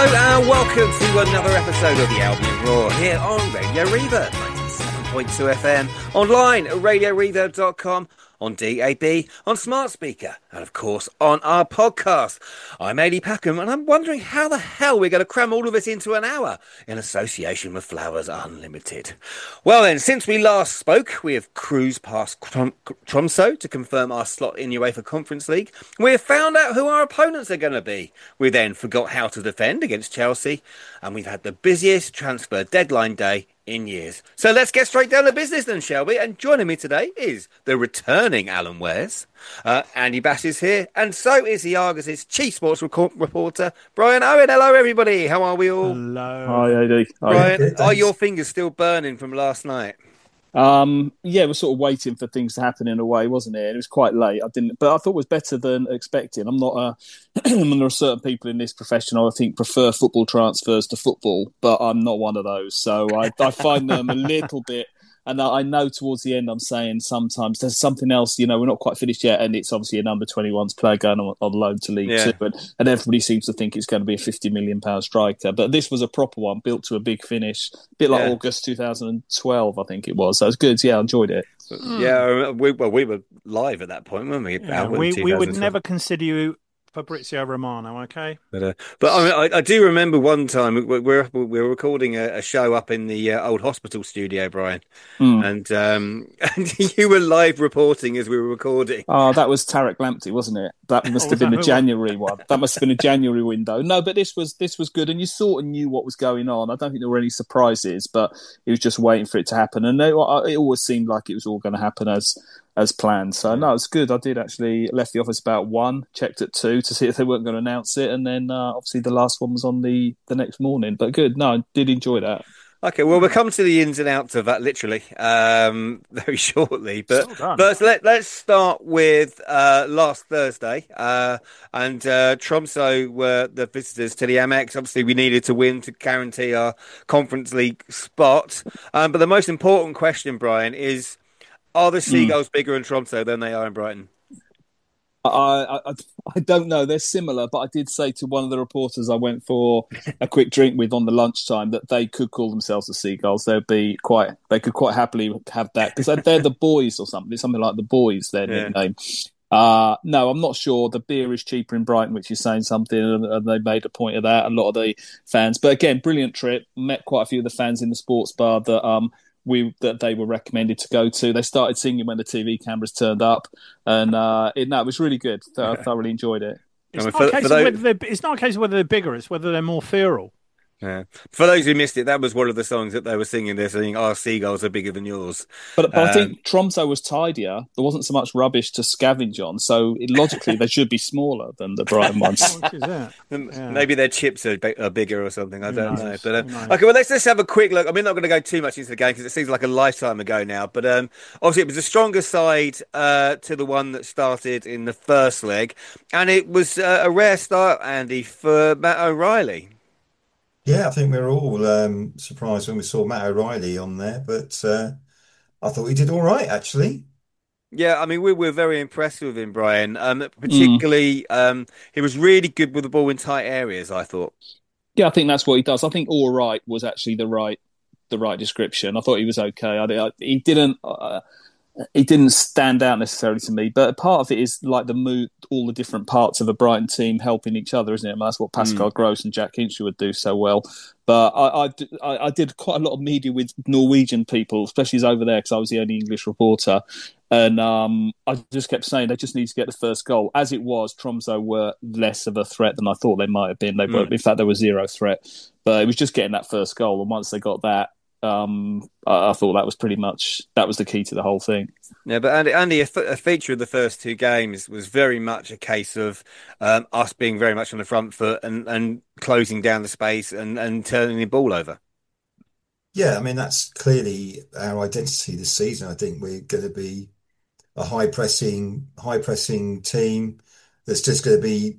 and welcome to another episode of the Albion Roar here on Radio Reaver 97.2 FM, online at radioreaver.com, on DAB, on smart speaker, and of course on our podcast. I'm Adi Packham, and I'm wondering how the hell we're going to cram all of this into an hour in association with Flowers Unlimited. Well then, since we last spoke, we have cruised past Tromsø to confirm our slot in UEFA Conference League. We have found out who our opponents are going to be. We then forgot how to defend against Chelsea, and we've had the busiest transfer deadline day in years. So let's get straight down to business then, shall we? And joining me today is the returning Alan Wares. Andy Bass is here, and so is the Argos' chief sports reporter, Brian Owen. Hello, everybody. How are we all? Hello. Hi, Adi. Brian, are your fingers still burning from last night? Yeah, we're sort of waiting for things to happen in a way, wasn't it? It was quite late. But I thought it was better than expecting. I'm not there are certain people in this profession I think prefer football transfers to football, but I'm not one of those. So I find them a little bit. And I know towards the end I'm saying sometimes there's something else, we're not quite finished yet, and it's obviously an under-21s player going on loan to League Two, and everybody seems to think it's going to be a £50 million striker. But this was a proper one, built to a big finish, a bit like August 2012, I think it was. So it was good, I enjoyed it. Yeah, we were live at that point, weren't we? Yeah, we would never consider you Fabrizio Romano, okay? But I mean, I do remember one time we were recording a show up in the old hospital studio, Brian, and you were live reporting as we were recording. Oh, that was Tarek Lamptey, wasn't it? That must have been a January one. That must have been a January window. No, but this was good, and you sort of knew what was going on. I don't think there were any surprises, but it was just waiting for it to happen, and it always seemed like it was all going to happen as planned. So no, it's good. I did actually left the office about 1, checked at 2 to see if they weren't going to announce it, and then obviously the last one was on the next morning. But good. No, I did enjoy that. Okay, well, we'll come to the ins and outs of that literally very shortly. But first, let's start with last Thursday. And Tromsø were the visitors to the Amex. Obviously, we needed to win to guarantee our Conference League spot. But the most important question, Brian, is, are the Seagulls bigger in Tromsø than they are in Brighton? I don't know. They're similar, but I did say to one of the reporters I went for a quick drink with on the lunchtime that they could call themselves the Seagulls. They could quite happily have that because they're the boys or something. It's something like the boys, their nickname. No, I'm not sure. The beer is cheaper in Brighton, which is saying something, and they made a point of that. A lot of the fans, but again, brilliant trip. Met quite a few of the fans in the sports bar that they were recommended to go to. They started singing when the TV cameras turned up, and it was really good. I thoroughly enjoyed it. It's not a case of whether they're bigger; it's whether they're more feral. Yeah. For those who missed it, that was one of the songs that they were singing. They're saying, "Our seagulls are bigger than yours." But I think Tromsø was tidier. There wasn't so much rubbish to scavenge on, so logically they should be smaller than the Brighton ones. Maybe their chips are bigger or something. I don't know. But okay, well, let's have a quick look. I mean, not going to go too much into the game because it seems like a lifetime ago now. But obviously, it was a stronger side to the one that started in the first leg, and it was a rare start, Andy, for Matt O'Reilly. Yeah, I think we were all surprised when we saw Matt O'Reilly on there, but I thought he did all right, actually. Yeah, I mean, we were very impressed with him, Brian. Particularly, he was really good with the ball in tight areas, I thought. Yeah, I think that's what he does. I think all right was actually the right description. I thought he was okay. He didn't stand out necessarily to me, but part of it is like the mood, all the different parts of a Brighton team helping each other, isn't it? And that's what Pascal Gross and Jack Hinchley would do so well. But I did quite a lot of media with Norwegian people, especially as over there, because I was the only English reporter. And I just kept saying they just need to get the first goal. As it was, Tromsø were less of a threat than I thought they might have been. They were, in fact, they were zero threat. But it was just getting that first goal. And once they got that, I thought that was the key to the whole thing. Yeah, but Andy, a feature of the first two games was very much a case of us being very much on the front foot and closing down the space and turning the ball over. Yeah, I mean, that's clearly our identity this season. I think we're going to be a high pressing team that's just going to be,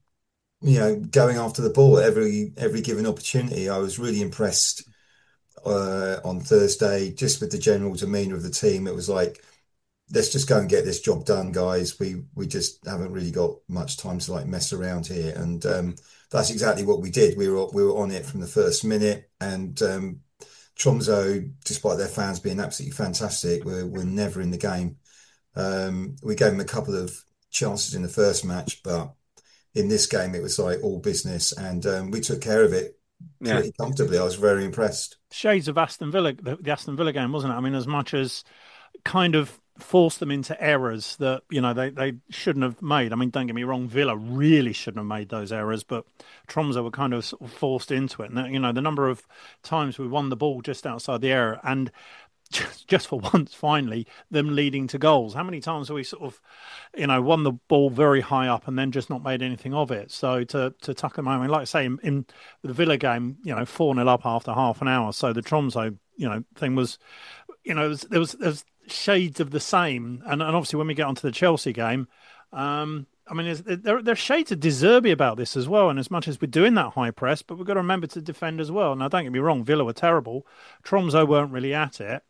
going after the ball at every given opportunity. I was really impressed on Thursday just with the general demeanour of the team. It was like, let's just go and get this job done, guys. We just haven't really got much time to like mess around here, and that's exactly what we did. We were on it from the first minute, and Tromsø, despite their fans being absolutely fantastic, were never in the game. We gave them a couple of chances in the first match, but in this game it was like all business, and we took care of it pretty comfortably. I was very impressed. Shades of Aston Villa, the Aston Villa game, wasn't it? I mean, as much as kind of forced them into errors that they shouldn't have made. I mean, don't get me wrong, Villa really shouldn't have made those errors, but Tromsø were kind of, sort of forced into it. And the number of times we won the ball just outside the area, and just for once, finally, them leading to goals. How many times have we sort of, won the ball very high up and then just not made anything of it? So to tuck them, I mean, like I say, in the Villa game, 4-0 up after half an hour. So the Tromsø, thing was, there was shades of the same. And obviously when we get onto the Chelsea game, I mean, there's shades of De Zerbi about this as well. And as much as we're doing that high press, but we've got to remember to defend as well. Now, don't get me wrong, Villa were terrible. Tromsø weren't really at it.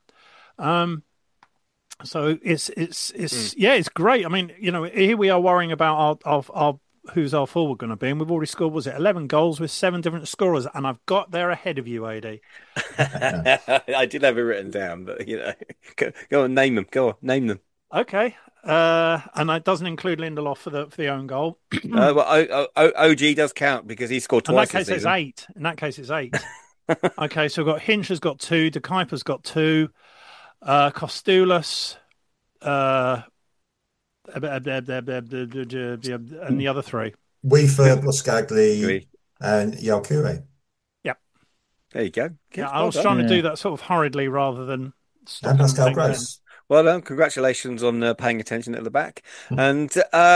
So it's great. I mean, here we are worrying about our who's our forward going to be, and we've already scored, was it 11 goals with 7 different scorers, and I've got there ahead of you, AD. I did have it written down, but go on, name them. Go on, name them. Okay, and that doesn't include Lindelof for the own goal. Well, OG does count because he scored twice. In that case, it's 8. In that case, it's 8. Okay, so we've got Hinch has got 2, De Kuiper's got 2. Kostoulas, and the other 3. Wifo, Boskagli, and Yalkure. Yep. There you go. Yeah, I was trying to do that sort of hurriedly rather than stop. And Pascal Gross. Well done. Congratulations on paying attention at the back. And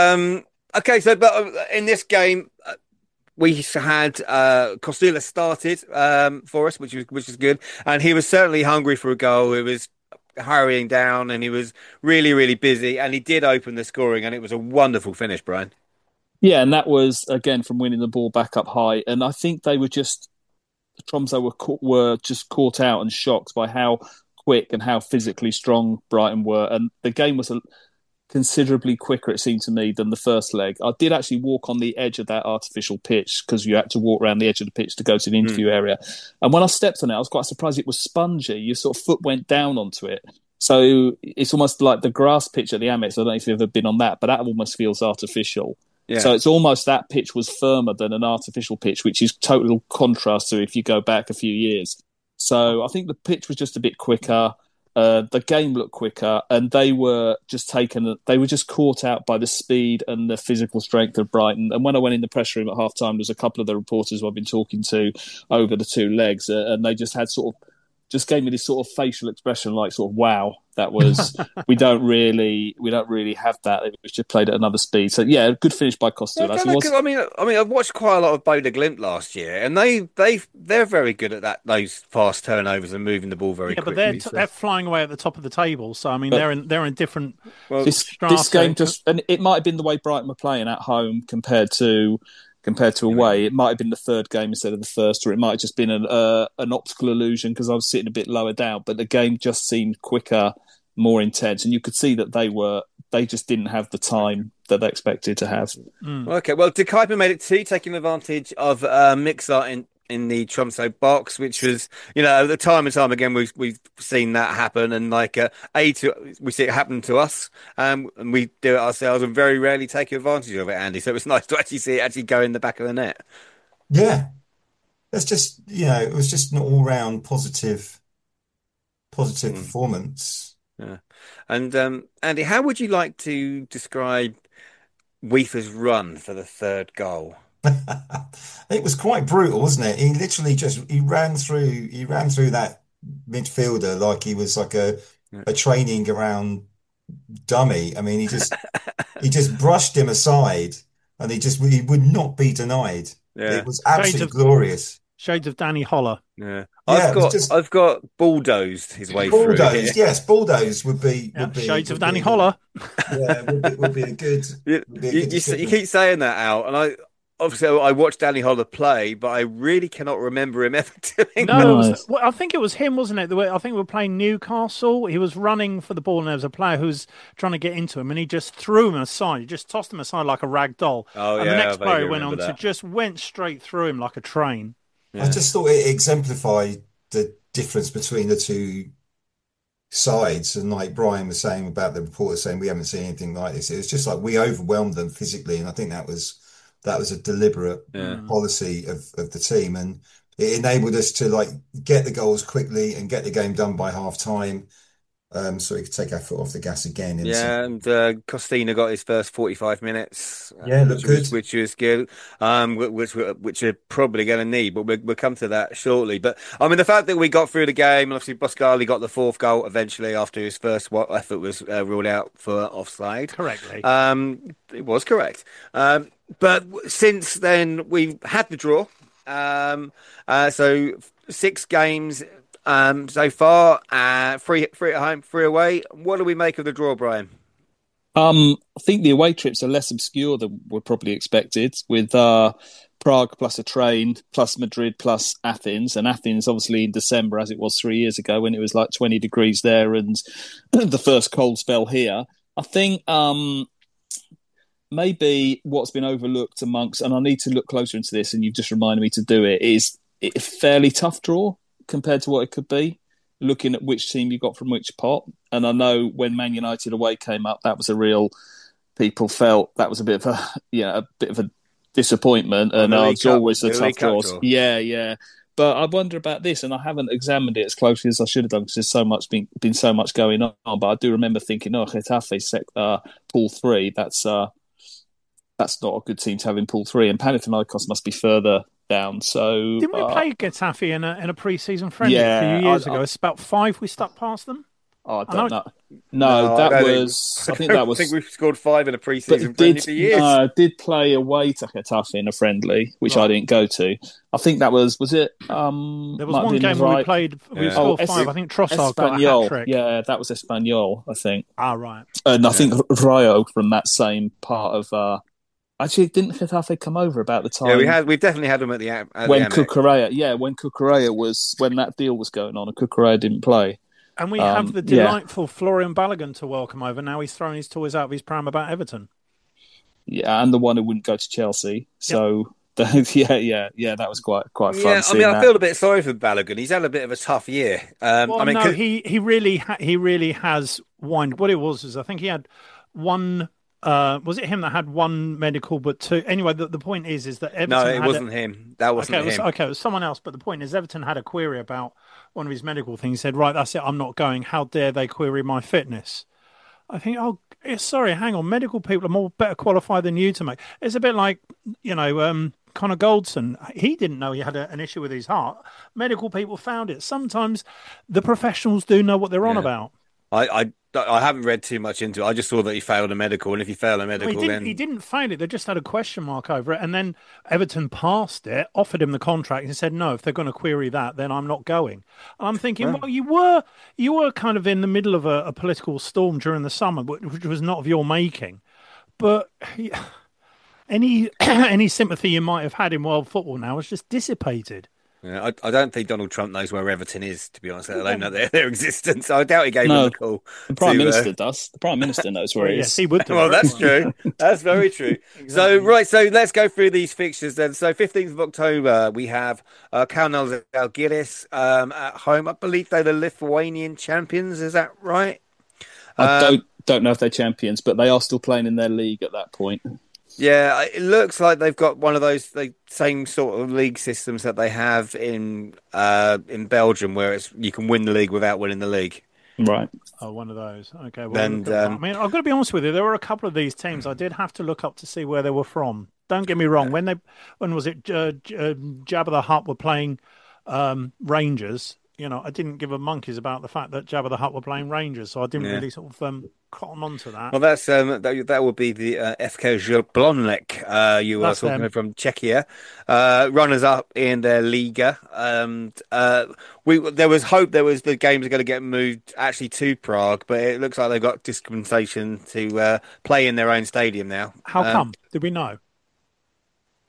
okay, so but in this game, we had Kostoulas started for us, which is good, and he was certainly hungry for a goal. He was hurrying down, and he was really, really busy, and he did open the scoring, and it was a wonderful finish, Brian. Yeah, and that was again from winning the ball back up high, and I think they were just Tromsø were just caught out and shocked by how quick and how physically strong Brighton were, and the game was considerably quicker, it seemed to me, than the first leg. I did actually walk on the edge of that artificial pitch because you had to walk around the edge of the pitch to go to the interview area. And when I stepped on it, I was quite surprised it was spongy. Your sort of foot went down onto it. So it's almost like the grass pitch at the Amex. I don't know if you've ever been on that, but that almost feels artificial. Yeah. So it's almost that pitch was firmer than an artificial pitch, which is total contrast to if you go back a few years. So I think the pitch was just a bit quicker. The game looked quicker, and they were just caught out by the speed and the physical strength of Brighton. And when I went in the press room at half time, there was a couple of the reporters who I've been talking to over the 2 legs, and they just had just gave me this sort of facial expression like sort of, wow, that was, we don't really have that. We just played at another speed. So yeah, good finish by Kostoulas. I mean, I've watched quite a lot of Bodo Glimt last year, and they're very good at those fast turnovers and moving the ball very quickly. But they're flying away at the top of the table. So I mean, they're in different. Well, this game and it might have been the way Brighton were playing at home compared to away. It might have been the third game instead of the first, or it might have just been an optical illusion because I was sitting a bit lower down. But the game just seemed quicker, more intense, and you could see that they just didn't have the time that they expected to have. Okay, well, De Kuiper made it 2, taking advantage of Mixar in the Tromsø box, which was, the time and time again we've seen that happen, and we see it happen to us, and we do it ourselves, and very rarely take advantage of it, Andy. So it was nice to actually see it actually go in the back of the net. Yeah, that's just it was just an all-round positive performance. Yeah, and Andy, how would you like to describe Wifa's run for the 3rd goal? It was quite brutal, wasn't it? He literally he ran through that midfielder like he was like a training ground dummy. I mean, he just brushed him aside, and he would not be denied. Yeah. It was absolutely glorious. Shades of Danny Holler. Yeah, I've got bulldozed his way through. Yes, bulldoze would be shades of Danny Holler. Yeah, would be a good. You keep saying that out, and obviously I watched Danny Holler play, but I really cannot remember him ever doing No, that. it was. Nice. Well, I think it was him, wasn't it? I think we were playing Newcastle. He was running for the ball, and there was a player who was trying to get into him, and he just threw him aside. He just tossed him aside like a rag doll. Oh And the yeah, I next player vaguely he went remember on to that. just went straight through him like a train. I Yeah. just thought it exemplified the difference between the two sides. And like Brian was saying about the reporter saying we haven't seen anything like this. It was just like we overwhelmed them physically, and I think that was a deliberate Yeah. Mm. policy of the team, and it enabled us to like get the goals quickly and get the game done by half time. So we could take our foot off the gas again in the Yeah, second. and Costina got his first 45 minutes, Yeah, looked good. which was good, which we're probably going to need, but we'll come to that shortly. But I mean, the fact that we got through the game, and obviously Boscali got the fourth goal eventually after his first effort was ruled out for offside. Correctly. It was correct. But since then, we've had the draw. So 6 games. So far, three at home, three away. What do we make of the draw, Brian? I think the away trips are less obscure than were probably expected, with Prague plus a train, plus Madrid, plus Athens. And Athens, obviously, in December, as it was 3 years ago, when it was like 20 degrees there and the first cold spell here. I think maybe what's been overlooked amongst, and I need to look closer into this, and you've just reminded me to do it, is a fairly tough draw compared to what it could be, looking at which team you got from which pot. And I know when Man United away came up, that was a real, people felt that was a bit of a disappointment, and it's always the tough draws. Draw. Yeah. But I wonder about this, and I haven't examined it as closely as I should have done because there's so much been so much going on. But I do remember thinking, Getafe pool 3. That's not a good team to have in pool 3, and Panathinaikos must be further down. So Didn't we play Getafe in a pre-season friendly a few yeah, years ago? It's about 5 we stuck past them. I I know. don't know. No, that I was. I think that was. think we've scored 5 in a But pre-season friendly for years. did play away to Getafe in a friendly, which I didn't go to. I think that was it. There was one game where we played. We scored 5. I think Trossard got a hat trick. Yeah, that was Espanyol, I think. Right. And I think Rayo from that same part of. Actually, didn't Getafe come over about the time? Yeah, we've definitely had them at when the Cucurella, when that deal was going on, and Cucurella didn't play. And we have the delightful Florian Balogun to welcome over. Now he's throwing his toys out of his pram about Everton. Yeah, and the one who wouldn't go to Chelsea. So, that was quite fun. Yeah, I mean, I feel a bit sorry for Balogun. He's had a bit of a tough year. He really has whined. What it was is I think he had one. Was it him that had one medical but two? Anyway, the point is that Everton. No, it wasn't him. That wasn't him. It was someone else. But the point is, Everton had a query about one of his medical things. He said, "Right, that's it. I'm not going. How dare they query my fitness?" I think, sorry, hang on. Medical people are better qualified than you to make. It's a bit like, Connor Goldson. He didn't know he had an issue with his heart. Medical people found it. Sometimes the professionals do know what they're on about. I haven't read too much into it. I just saw that he failed a medical, and if he failed a medical, he didn't fail it. They just had a question mark over it, and then Everton passed it, offered him the contract, and said, "No, if they're going to query that, then I'm not going." And I'm thinking, well, you were kind of in the middle of a political storm during the summer, which was not of your making, but any sympathy you might have had in world football now has just dissipated. Yeah, I don't think Donald Trump knows where Everton is, to be honest, let alone their existence. I doubt he gave them a call. The Prime Minister does. The Prime Minister knows where he is. Yes, he would do. Well, that's true. That's very true. Exactly. So let's go through these fixtures then. So 15th of October, we have Kaunas Žalgiris at home. I believe they're the Lithuanian champions. Is that right? I don't know if they're champions, but they are still playing in their league at that point. Yeah, it looks like they've got one of those same sort of league systems that they have in Belgium, where you can win the league without winning the league. Right. Oh, one of those. Okay. Well, I mean, I've got to be honest with you. There were a couple of these teams I did have to look up to see where they were from. Don't get me wrong. When was it? Jabba the Hutt were playing Rangers. I didn't give a monkeys about the fact that Jabba the Hutt were playing Rangers, so I didn't really sort of cotton onto that. Well, that's that would be the FK Jablonec. You were talking from Czechia, runners up in their Liga. There was hope the games are going to get moved actually to Prague, but it looks like they've got dispensation to play in their own stadium now. How come? Did we know?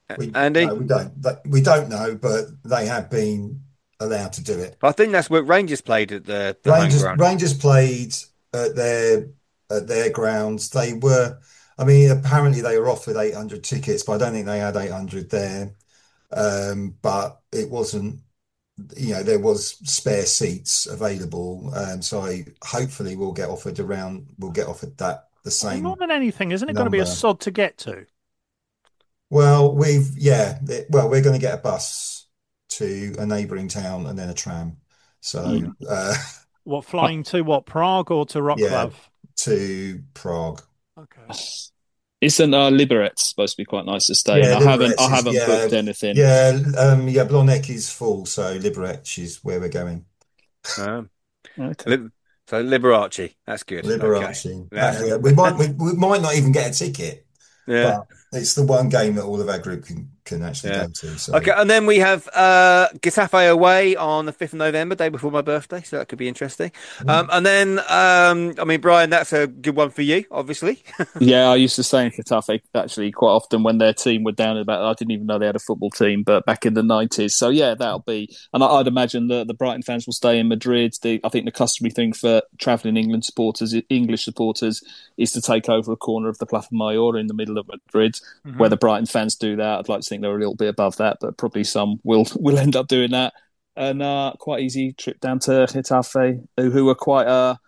Andy? No, we don't. We don't know, but they have been allowed to do it. I think that's what Rangers played at the home ground. Rangers played at their grounds. They were, I mean, apparently they were offered 800 tickets, but I don't think they had 800 there. But it wasn't, there was spare seats available. Hopefully we'll get offered that the Well, same more than anything, isn't it going to be a number. sod to get to? Well, we're going to get a bus to a neighbouring town and then a tram. So, What, flying to what, Prague or to yeah, Wrocław? to Prague. Okay. Isn't Liberec supposed to be quite nice to stay in? Yeah, I haven't booked anything. Blornec is full, so Liberec is where we're going. Okay. So Liberace, that's good. Liberace. Okay. We might not even get a ticket, Yeah. but it's the one game that all of our group can actually go to. So. Okay, and then we have Getafe away on the 5th of November, day before my birthday, so that could be interesting. And then, I mean, Brian, that's a good one for you, obviously. Yeah, I used to stay in Getafe actually quite often when their team were down about. I didn't even know they had a football team, but back in the 90s. So yeah, that'll be. And I'd imagine the Brighton fans will stay in Madrid. I think the customary thing for travelling English supporters, is to take over a corner of the Plaza Mayor in the middle of Madrid. Mm-hmm. Whether Brighton fans do that, I'd like to think they're a little bit above that, but probably some will end up doing that. And quite easy trip down to Getafe, who are quite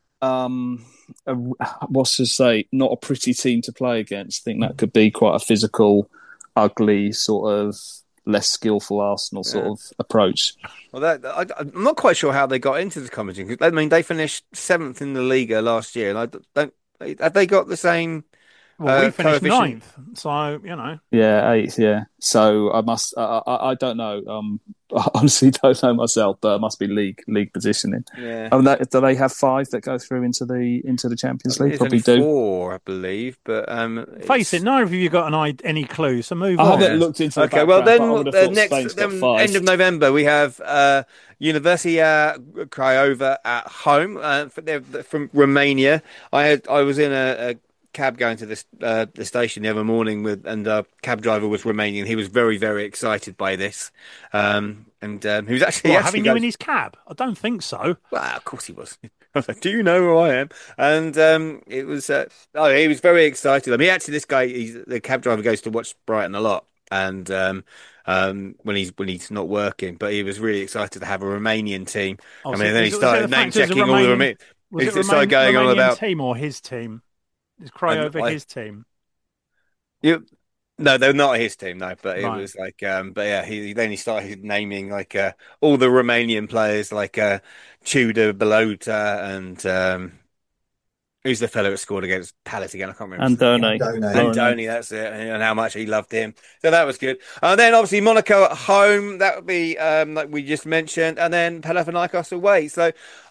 what's to say, not a pretty team to play against. I think that could be quite a physical, ugly, sort of less skillful Arsenal sort of approach. Well, I'm not quite sure how they got into the competition. I mean, they finished 7th in the Liga last year, and I don't. Have they got the same? Well, we finished 9th, so Yeah, 8th. Yeah, so I don't know. I honestly don't know myself, but it must be league positioning. Yeah. Do they have 5 that go through into the Champions League? Probably do 4, I believe. But face it, neither of you got any clue. So move on. I haven't looked into. Okay, well then end of November we have Universia Craiova at home. They're from Romania. I was in a cab going to the station the other morning and the cab driver was Romanian. He was very, very excited by this. And he was actually having you in his cab? I don't think so. Well, of course he was. I was like, "Do you know who I am?" And it was. He was very excited. I mean, actually, this guy, the cab driver, goes to watch Brighton a lot, and when he's not working, but he was really excited to have a Romanian team. Then he started name checking all the Romanian. He started going on about team or his team. Is Craiova his team? No, they're not his team. No, but it was like, but yeah, he started naming like all the Romanian players, like Tudor, Belota, and who's the fellow that scored against Palace again? I can't remember. Andoni, that's it, and how much he loved him. So that was good. And then obviously Monaco at home, that would be like we just mentioned, and then Panathinaikos away. So,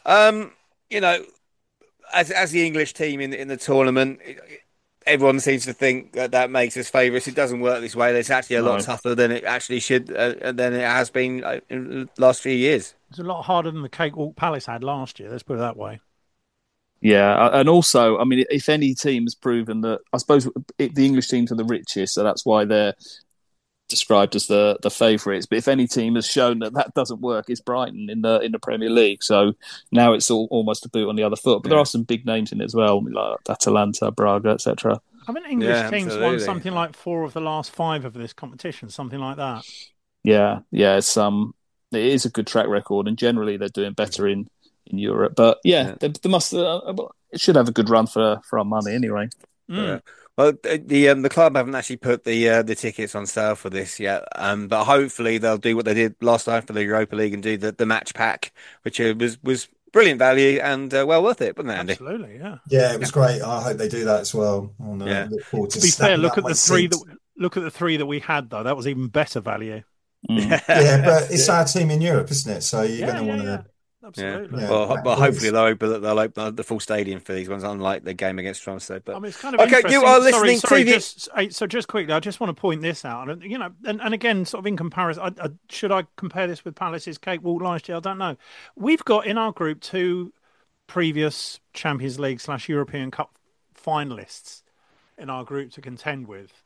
as the English team in the tournament, everyone seems to think that makes us favourites. It doesn't work this way. It's actually a lot tougher than it actually should, than it has been in the last few years. It's a lot harder than the Cakewalk Palace had last year. Let's put it that way. Yeah, and also, I mean, if any team has proven that, I suppose the English teams are the richest, so that's why they're described as the favourites. But if any team has shown that doesn't work, it's Brighton in the Premier League. So now it's almost a boot on the other foot. But there are some big names in it as well, like Atalanta, Braga, etc. Haven't English teams won something like 4 of the last 5 of this competition, something like that? Yeah, it is a good track record, and generally they're doing better in Europe. But they must it should have a good run for our money anyway. Yeah. Well, the club haven't actually put the tickets on sale for this yet, but hopefully they'll do what they did last time for the Europa League and do the match pack, which was brilliant value and well worth it, wasn't it, Andy? Absolutely, yeah. Yeah, it was great. I hope they do that as well. Look forward to be fair, look at the 3 that we had though. That was even better value. Yeah, but it's our team in Europe, isn't it? So you're going to want to. Absolutely. Yeah. Well, hopefully they'll open the full stadium for these ones, unlike the game against Tromsø. But I mean, it's kind of interesting. You are listening to this. Just quickly, I just want to point this out, and again, sort of in comparison, should I compare this with Palace's Cakewalk last year? I don't know. We've got in our group 2 previous Champions League / European Cup finalists in our group to contend with.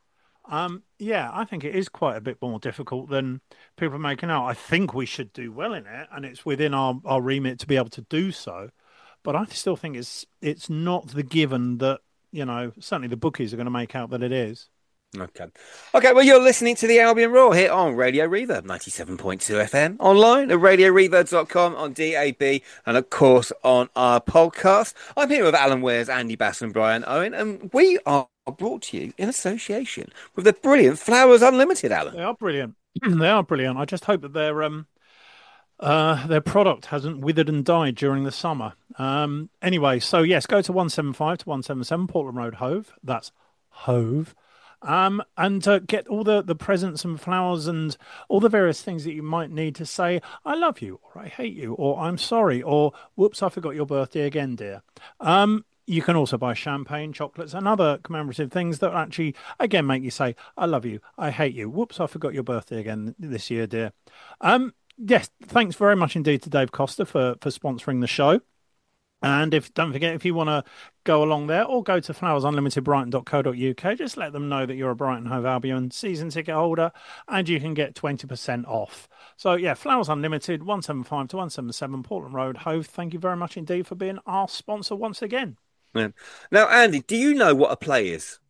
Yeah, I think it is quite a bit more difficult than people are making out. I think we should do well in it, and it's within our remit to be able to do so. But I still think it's not the given that, certainly the bookies are going to make out that it is. Okay. Okay, well, you're listening to the Albion Roar here on Radio Reverb 97.2 FM, online at radioreverb.com, on DAB, and of course on our podcast. I'm here with Alan Wares, Andy Bass, and Brian Owen, and we are brought to you in association with the brilliant Flowers Unlimited, Alan. They are brilliant. They are brilliant. I just hope that their product hasn't withered and died during the summer. Anyway, so yes, go to 175 to 177 Portland Road, Hove. That's Hove. And get all the presents and flowers and all the various things that you might need to say, I love you, or I hate you, or I'm sorry, or whoops, I forgot your birthday again, dear. You can also buy champagne, chocolates, and other commemorative things that actually, again, make you say, I love you, I hate you, whoops, I forgot your birthday again this year, dear. Yes, thanks very much indeed to Dave Costa for sponsoring the show. And don't forget, if you want to go along there or go to flowersunlimitedbrighton.co.uk, just let them know that you're a Brighton Hove Albion season ticket holder and you can get 20% off. So, yeah, Flowers Unlimited, 175 to 177 Portland Road, Hove. Thank you very much indeed for being our sponsor once again. Yeah. Now, Andy, do you know what a play is?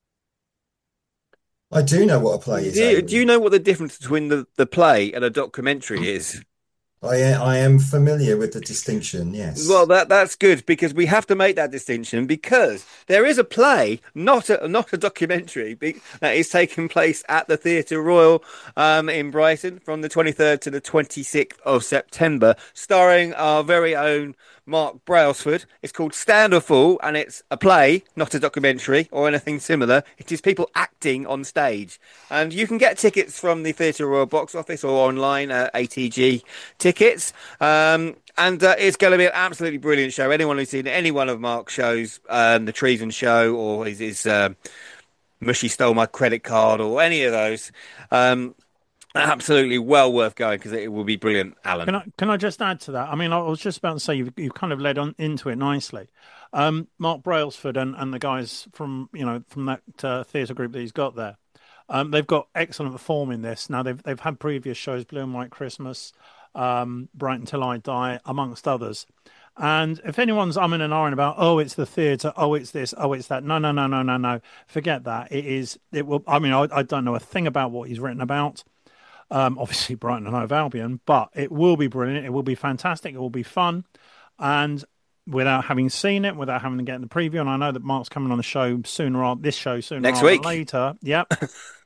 I do know what a play is. Do you know what the difference between the play and a documentary is? I am familiar with the distinction, yes. Well, that's good because we have to make that distinction because there is a play, not a documentary, that is taking place at the Theatre Royal in Brighton from the 23rd to the 26th of September, starring our very own Mark Brailsford. It's called Stand or Fall, and it's a play, not a documentary or anything similar. It is people acting on stage. And you can get tickets from the Theatre Royal box office or online at ATG Tickets. And it's going to be an absolutely brilliant show. Anyone who's seen any one of Mark's shows, the Treason Show or his Mushy Stole My Credit Card or any of those, absolutely well worth going because it will be brilliant, Alan. Can I just add to that? I mean, I was just about to say you've kind of led on into it nicely. Mark Brailsford and the guys from that theatre group that he's got there, they've got excellent form in this. Now they've had previous shows, Blue and White Christmas, Brighton Till I Die, amongst others. And if anyone's umming and ahhing about, oh, it's the theatre, oh, it's this, oh, it's that, no, forget that. It will. I mean, I don't know a thing about what he's written about. Obviously Brighton and Hove Albion, but it will be brilliant. It will be fantastic. It will be fun. And without having seen it, without having to get in the preview, and I know that Mark's coming on the show sooner next week. Later. Yep.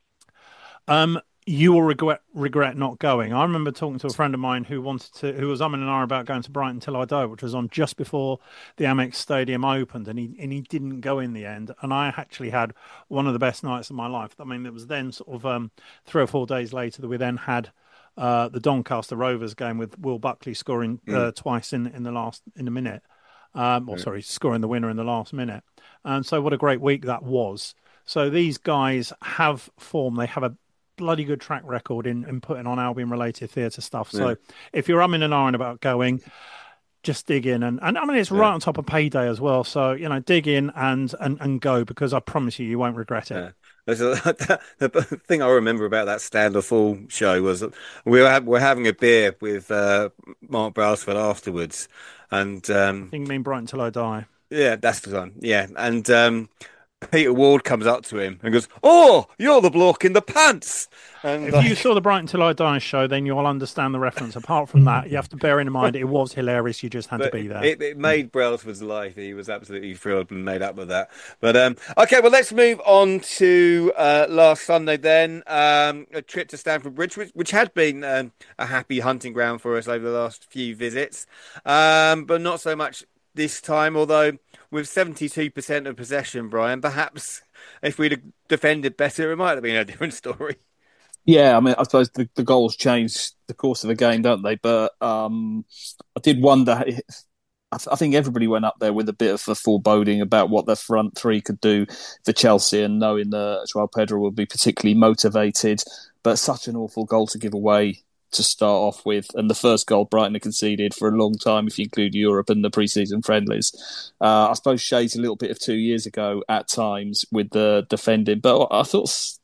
You will regret not going. I remember talking to a friend of mine who was umming and ahhing about going to Brighton Till I Die, which was on just before the Amex Stadium opened, and he didn't go in the end. And I actually had one of the best nights of my life. I mean, it was then sort of 3 or 4 days later that we then had the Doncaster Rovers game with Will Buckley scoring twice in the minute. Scoring the winner in the last minute. And so what a great week that was. So these guys have form. They have a bloody good track record in putting on Albion related theatre stuff. So if you're umming and ahhing about going, just dig in and I mean it's right on top of payday as well. So dig in and go because I promise you won't regret it. The thing I remember about that Stand or Fall show was we're having a beer with Mark Brailsford afterwards, and I think you mean Brighton Till I Die. Yeah, that's the one. Yeah, and Peter Ward comes up to him and goes, "Oh, you're the bloke in the pants." And if you saw the Brighton Till I Die show, then you'll understand the reference. Apart from that, you have to bear in mind it was hilarious. You just had to be there. It made Brailsford's life. He was absolutely thrilled and made up with that. But okay, well, let's move on to last Sunday then. A trip to Stamford Bridge, which had been a happy hunting ground for us over the last few visits, but not so much this time, although with 72% of possession, Brian, perhaps if we'd have defended better, it might have been a different story. Yeah, I mean, I suppose the goals change the course of the game, don't they? But I did wonder. I think everybody went up there with a bit of a foreboding about what their front three could do for Chelsea, and knowing that Joao Pedro would be particularly motivated. But such an awful goal to give away to start off with, and the first goal Brighton had conceded for a long time, if you include Europe and the pre-season friendlies. I suppose shades a little bit of 2 years ago at times with the defending, but I thought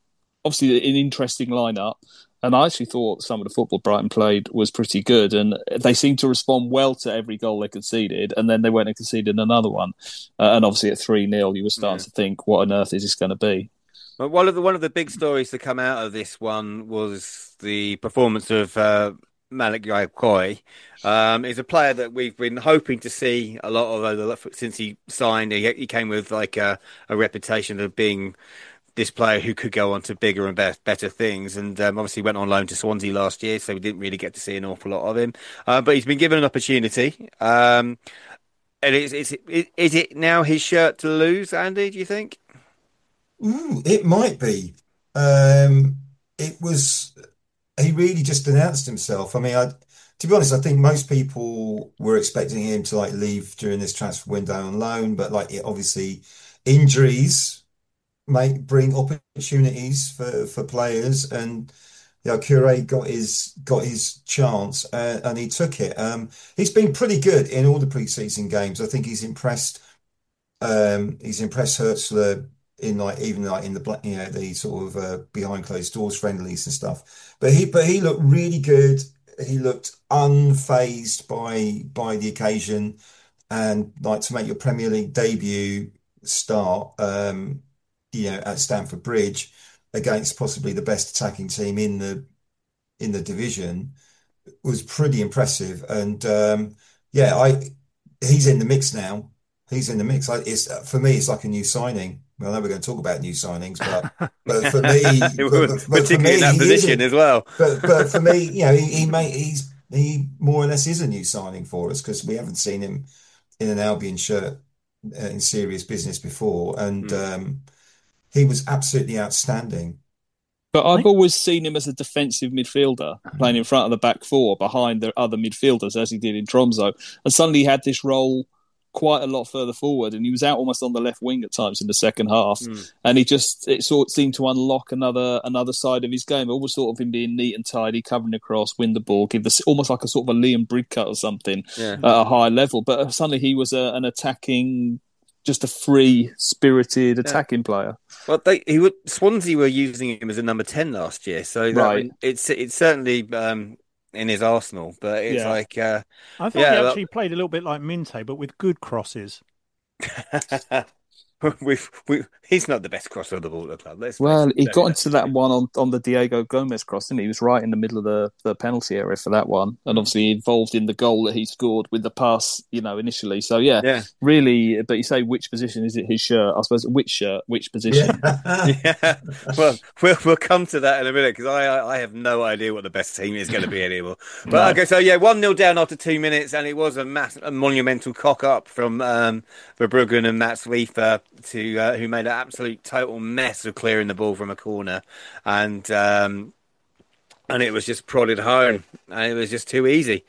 obviously an interesting lineup. And I actually thought some of the football Brighton played was pretty good, and they seemed to respond well to every goal they conceded, and then they went and conceded another one. And obviously at 3-0, you were starting to think, what on earth is this going to be? Well, one of the big stories to come out of this one was the performance of Malik Youkoi. He's a player that we've been hoping to see a lot of since he signed. He came with like a reputation of being this player who could go on to bigger and better things, and obviously went on loan to Swansea last year, so we didn't really get to see an awful lot of him. But he's been given an opportunity. And is it now his shirt to lose, Andy? Do you think? Ooh, it might be. It was. He really just announced himself. I mean, to be honest, I think most people were expecting him to like leave during this transfer window on loan, but like obviously injuries might bring opportunities for players, and Cure got his chance, and he took it. He's been pretty good in all the preseason games. I think he's impressed Hertzler in like even like in the sort of behind closed doors friendlies and stuff. But he looked really good. He looked unfazed by the occasion, and like to make your Premier League debut start, at Stamford Bridge against possibly the best attacking team in the division was pretty impressive. And he's in the mix now. He's in the mix. For me, it's like a new signing. Well, I know we're going to talk about new signings, but for me, particularly in that position as well. But for me, he more or less is a new signing for us because we haven't seen him in an Albion shirt in serious business before, and he was absolutely outstanding. But I've always seen him as a defensive midfielder, playing in front of the back four behind the other midfielders, as he did in Tromsø. And suddenly he had this role quite a lot further forward, and he was out almost on the left wing at times in the second half. And it sort of seemed to unlock another side of his game. Almost sort of him being neat and tidy, covering across, win the ball, almost like a sort of a Liam Bridcut or something at a high level. But suddenly he was an attacking, just a free-spirited attacking player. Well, Swansea were using him as a number 10 last year, so it's certainly in his arsenal. But it's I thought he actually played a little bit like Minte, but with good crosses. He's not the best crosser of the ball at the club. He got into that one on the Diego Gomez cross, didn't he? He was right in the middle of the penalty area for that one, and obviously involved in the goal that he scored with the pass, initially. So really. But you say which position is it? His shirt, I suppose. Which shirt? Which position? Yeah. Well, we'll come to that in a minute because I have no idea what the best team is going to be anymore. But okay, so 1-0 down after 2 minutes, and it was a monumental cock up from Verbruggen and Mats Wiefer, who made an absolute total mess of clearing the ball from a corner, and it was just prodded home, and it was just too easy.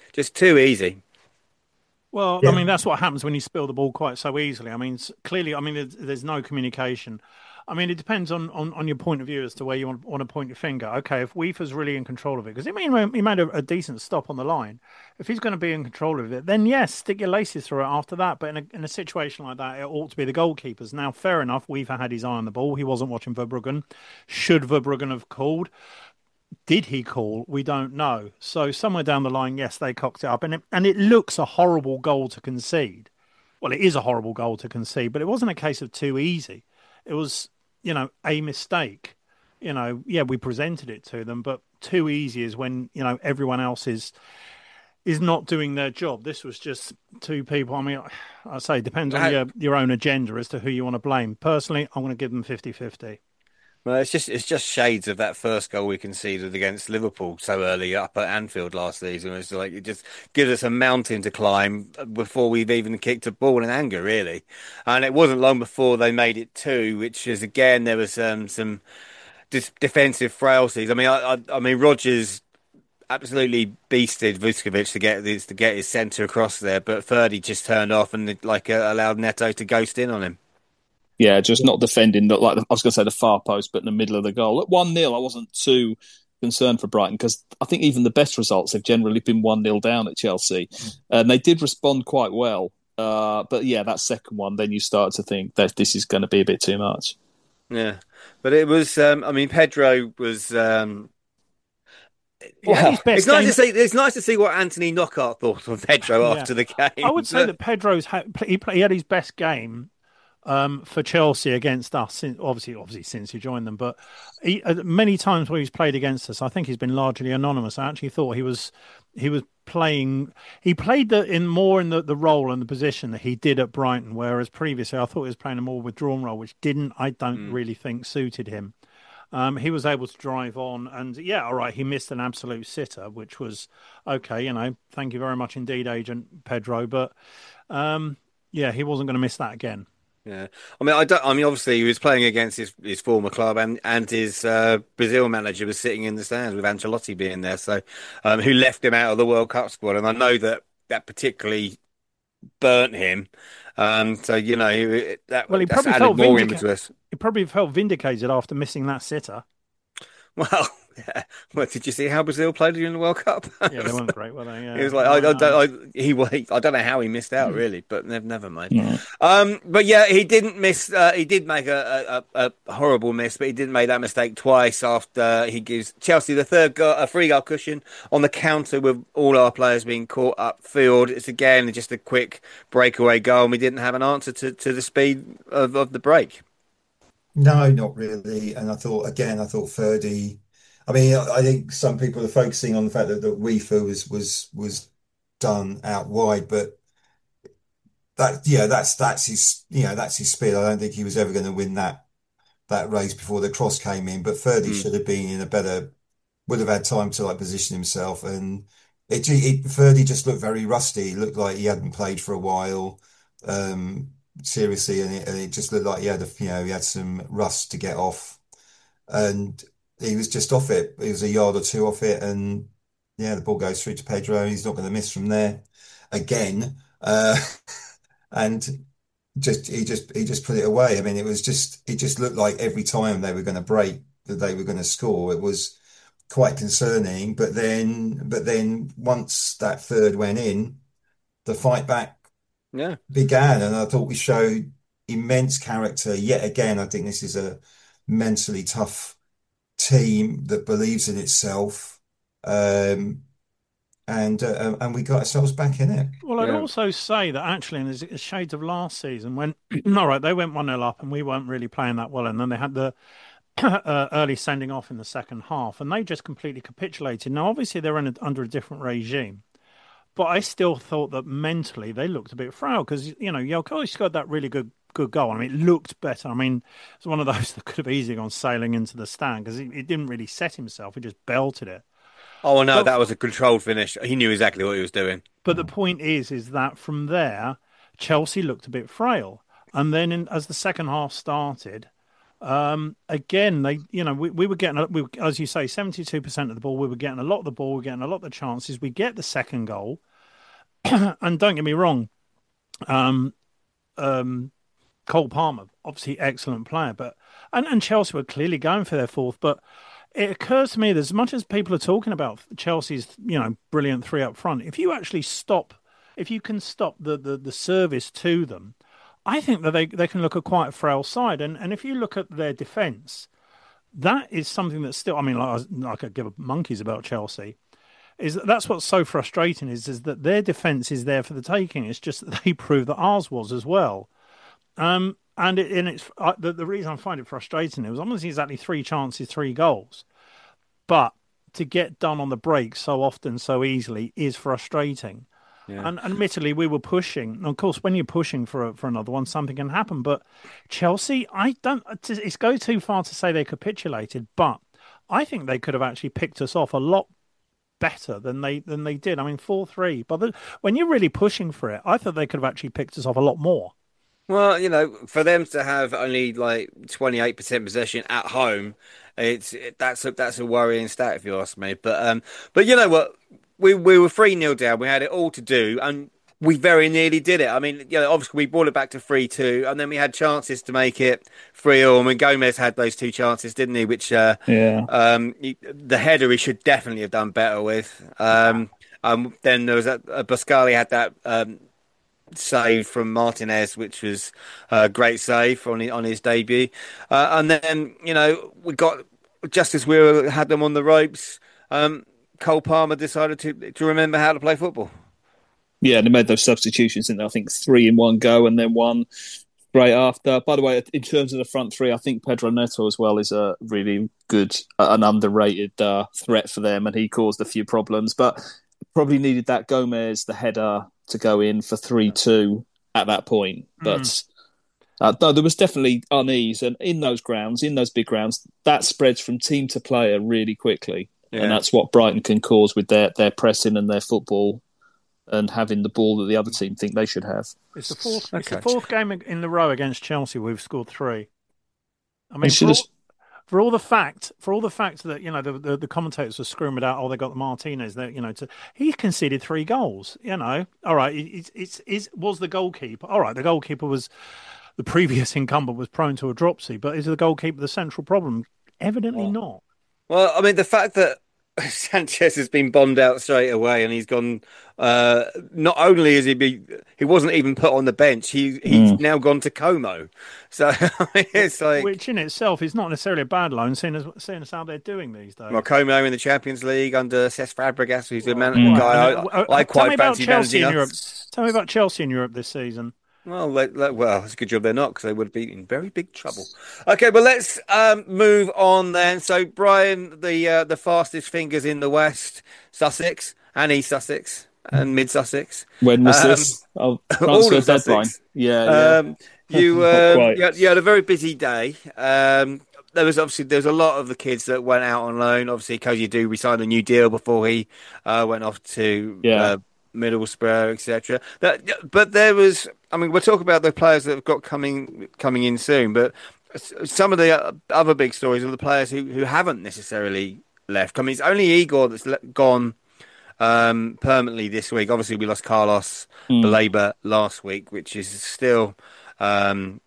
Well, I mean, that's what happens when you spill the ball quite so easily. I mean, clearly, there's no communication. I mean, it depends on your point of view as to where you want to point your finger. Okay, if Weaver's really in control of it, because he made a decent stop on the line. If he's going to be in control of it, then yes, stick your laces through it after that. But in a situation like that, it ought to be the goalkeepers. Now, fair enough, Weaver had his eye on the ball. He wasn't watching Verbruggen. Should Verbruggen have called? Did he call? We don't know. So somewhere down the line, yes, they cocked it up. And it looks a horrible goal to concede. Well, it is a horrible goal to concede, but it wasn't a case of too easy. It was a mistake. We presented it to them, but too easy is when, everyone else is not doing their job. This was just two people. I mean, I say it depends on your own agenda as to who you want to blame. Personally, I'm going to give them 50-50. Well, it's just shades of that first goal we conceded against Liverpool so early up at Anfield last season. It's like it just gives us a mountain to climb before we've even kicked a ball in anger, really. And it wasn't long before they made it 2, which is again there was some defensive frailties. I mean, Rodgers absolutely beasted Vuskovic to get his centre across there, but Ferdy just turned off and allowed Neto to ghost in on him. Yeah, just not defending I was going to say the far post, but in the middle of the goal. At 1-0, I wasn't too concerned for Brighton because I think even the best results have generally been 1-0 down at Chelsea. And they did respond quite well. But that second one, then you start to think that this is going to be a bit too much. Yeah. But it was, I mean, Pedro was. He had his Well, It's best nice to game. see. It's nice to see what Anthony Knockaert thought of Pedro Yeah, after the I game. would say that he had his best game for Chelsea against us. Obviously, since he joined them, but many times when he's played against us, I think he's been largely anonymous. I actually thought he was playing. He played the role and the position that he did at Brighton, whereas previously I thought he was playing a more withdrawn role, which I don't Mm. really think suited him. He was able to drive on, and yeah, all right, he missed an absolute sitter, which was okay. Thank you very much indeed, Agent Pedro. But yeah, he wasn't going to miss that again. Yeah, I mean, I don't. I mean, obviously, he was playing against his former club, and his Brazil manager was sitting in the stands with Ancelotti being there. So, who left him out of the World Cup squad? And I know that particularly burnt him. So Well, that's added more into us. he probably felt vindicated after missing that sitter. Well, yeah. Well, did you see how Brazil played during the World Cup? Yeah, they weren't great, were they? It Yeah, was like no, I know. I don't know how he missed out really, but never mind. yeah. But yeah, he didn't miss. He did make a horrible miss, but he didn't make that mistake twice after he gives Chelsea the a free goal cushion on the counter with all our players being caught upfield. It's again just a quick breakaway goal, and we didn't have an answer to the speed of the break. No, not really. And I thought Ferdy. I mean, I think some people are focusing on the fact that Weaver was done out wide, but that's his that's his speed. I don't think he was ever going to win that race before the cross came in. But Ferdy Mm. should have been in a better, would have had time to like position himself. And Ferdy just looked very rusty. It looked like he hadn't played for a while. Um, Seriously, and it just looked like he had some rust to get off, and he was just off it. He was a yard or two off it, and yeah, the ball goes through to Pedro. He's not going to miss from there again. And he just put it away. I mean, it just looked like every time they were going to break, that they were going to score. It was quite concerning. But then once that third went in, the fight back Yeah. began, and I thought we showed immense character. Yet again, I think this is a mentally tough team that believes in itself, um, and we got ourselves back in it. Well, I'd Yeah. also say that actually, in the shades of last season, when all right, they went 1-0 up and we weren't really playing that well, and then they had the early sending off in the second half, and they just completely capitulated. Now, obviously, they're under a different regime, but I still thought that mentally they looked a bit frail because Yelko scored that really good goal. I mean, it looked better. I mean, it's one of those that could have easily gone sailing into the stand because he didn't really set himself; he just belted it. Oh no, But that was a controlled finish. He knew exactly what he was doing. But the point is that from there, Chelsea looked a bit frail, and then as the second half started, again we were getting as you say 72% of the ball. We were getting a lot of the ball. We were getting a lot of the chances. We get the second goal, and don't get me wrong, um, Cole Palmer obviously excellent player, but and Chelsea were clearly going for their fourth, but. It occurs to me that as much as people are talking about Chelsea's, brilliant three up front, if you can stop the service to them, I think that they can look a quite frail side. And if you look at their defence, that is something that's still, I mean, like I give a monkeys about Chelsea, that's what's so frustrating is that their defence is there for the taking. It's just that they prove that ours was as well. The reason I find it frustrating, it was almost exactly three chances, three goals. But to get done on the break so often, so easily is frustrating. Yeah. And admittedly, we were pushing. And of course, when you're pushing for another one, something can happen. But Chelsea, it's go too far to say they capitulated, but I think they could have actually picked us off a lot better than they did. I mean, 4-3. But when you're really pushing for it, I thought they could have actually picked us off a lot more. Well, for them to have only like 28% possession at home, that's a worrying stat if you ask me. But you know what? We were 3-0 down. We had it all to do, and we very nearly did it. I mean, obviously we brought it back to 3-2, and then we had chances to make it 3-0. I mean, Gomez had those two chances, didn't he? Which Yeah. the header he should definitely have done better with. Then there was Boscali had that. save from Martinez, which was a great save on his debut. And then, we got, just as had them on the ropes, Cole Palmer decided to remember how to play football. Yeah, they made those substitutions, didn't they? I think 3 in one go and then one straight after. By the way, in terms of the front three, I think Pedro Neto as well is a really good, an underrated threat for them, and he caused a few problems, but probably needed that Gomez, the header, to go in for 3-2 at that point. But no, there was definitely unease, and in those grounds, in those big grounds, that spreads from team to player really quickly. Yeah. And that's what Brighton can cause with their pressing and their football and having the ball that the other team think they should have. It's the fourth game in the row against Chelsea we've scored 3. I mean, for all the fact that the commentators were screaming out, oh, they got the Martinez there, he conceded 3 goals. All right, was the goalkeeper? All right, the goalkeeper was the previous incumbent was prone to a dropsy, but is the goalkeeper the central problem? Evidently not. Well, I mean, the fact that Sanchez has been bombed out straight away, and he's gone. Not only is he wasn't even put on the bench. He's now gone to Como. So I mean, it's like, which in itself is not necessarily a bad loan, seeing as how they're doing these days. Well, Como in the Champions League under Cesc Fabregas, who's a guy I quite fancy managing. Tell me about Chelsea in Europe this season. Well, it's a good job they're not, because they would be in very big trouble. Okay, but let's move on then. So, Brian, the fastest fingers in the West, Sussex and East Sussex and Mid Sussex. When was this? Transfer deadline. Yeah. You had a very busy day. There was a lot of the kids that went out on loan. Obviously, Koji Doo, we signed a new deal before he went off to Middlesbrough, etc. But there was, I mean, we'll talk about the players that have got coming in soon, but some of the other big stories are the players who haven't necessarily left. I mean, it's only Igor that's gone permanently this week. Obviously, we lost Carlos Baleba last week, which is still, I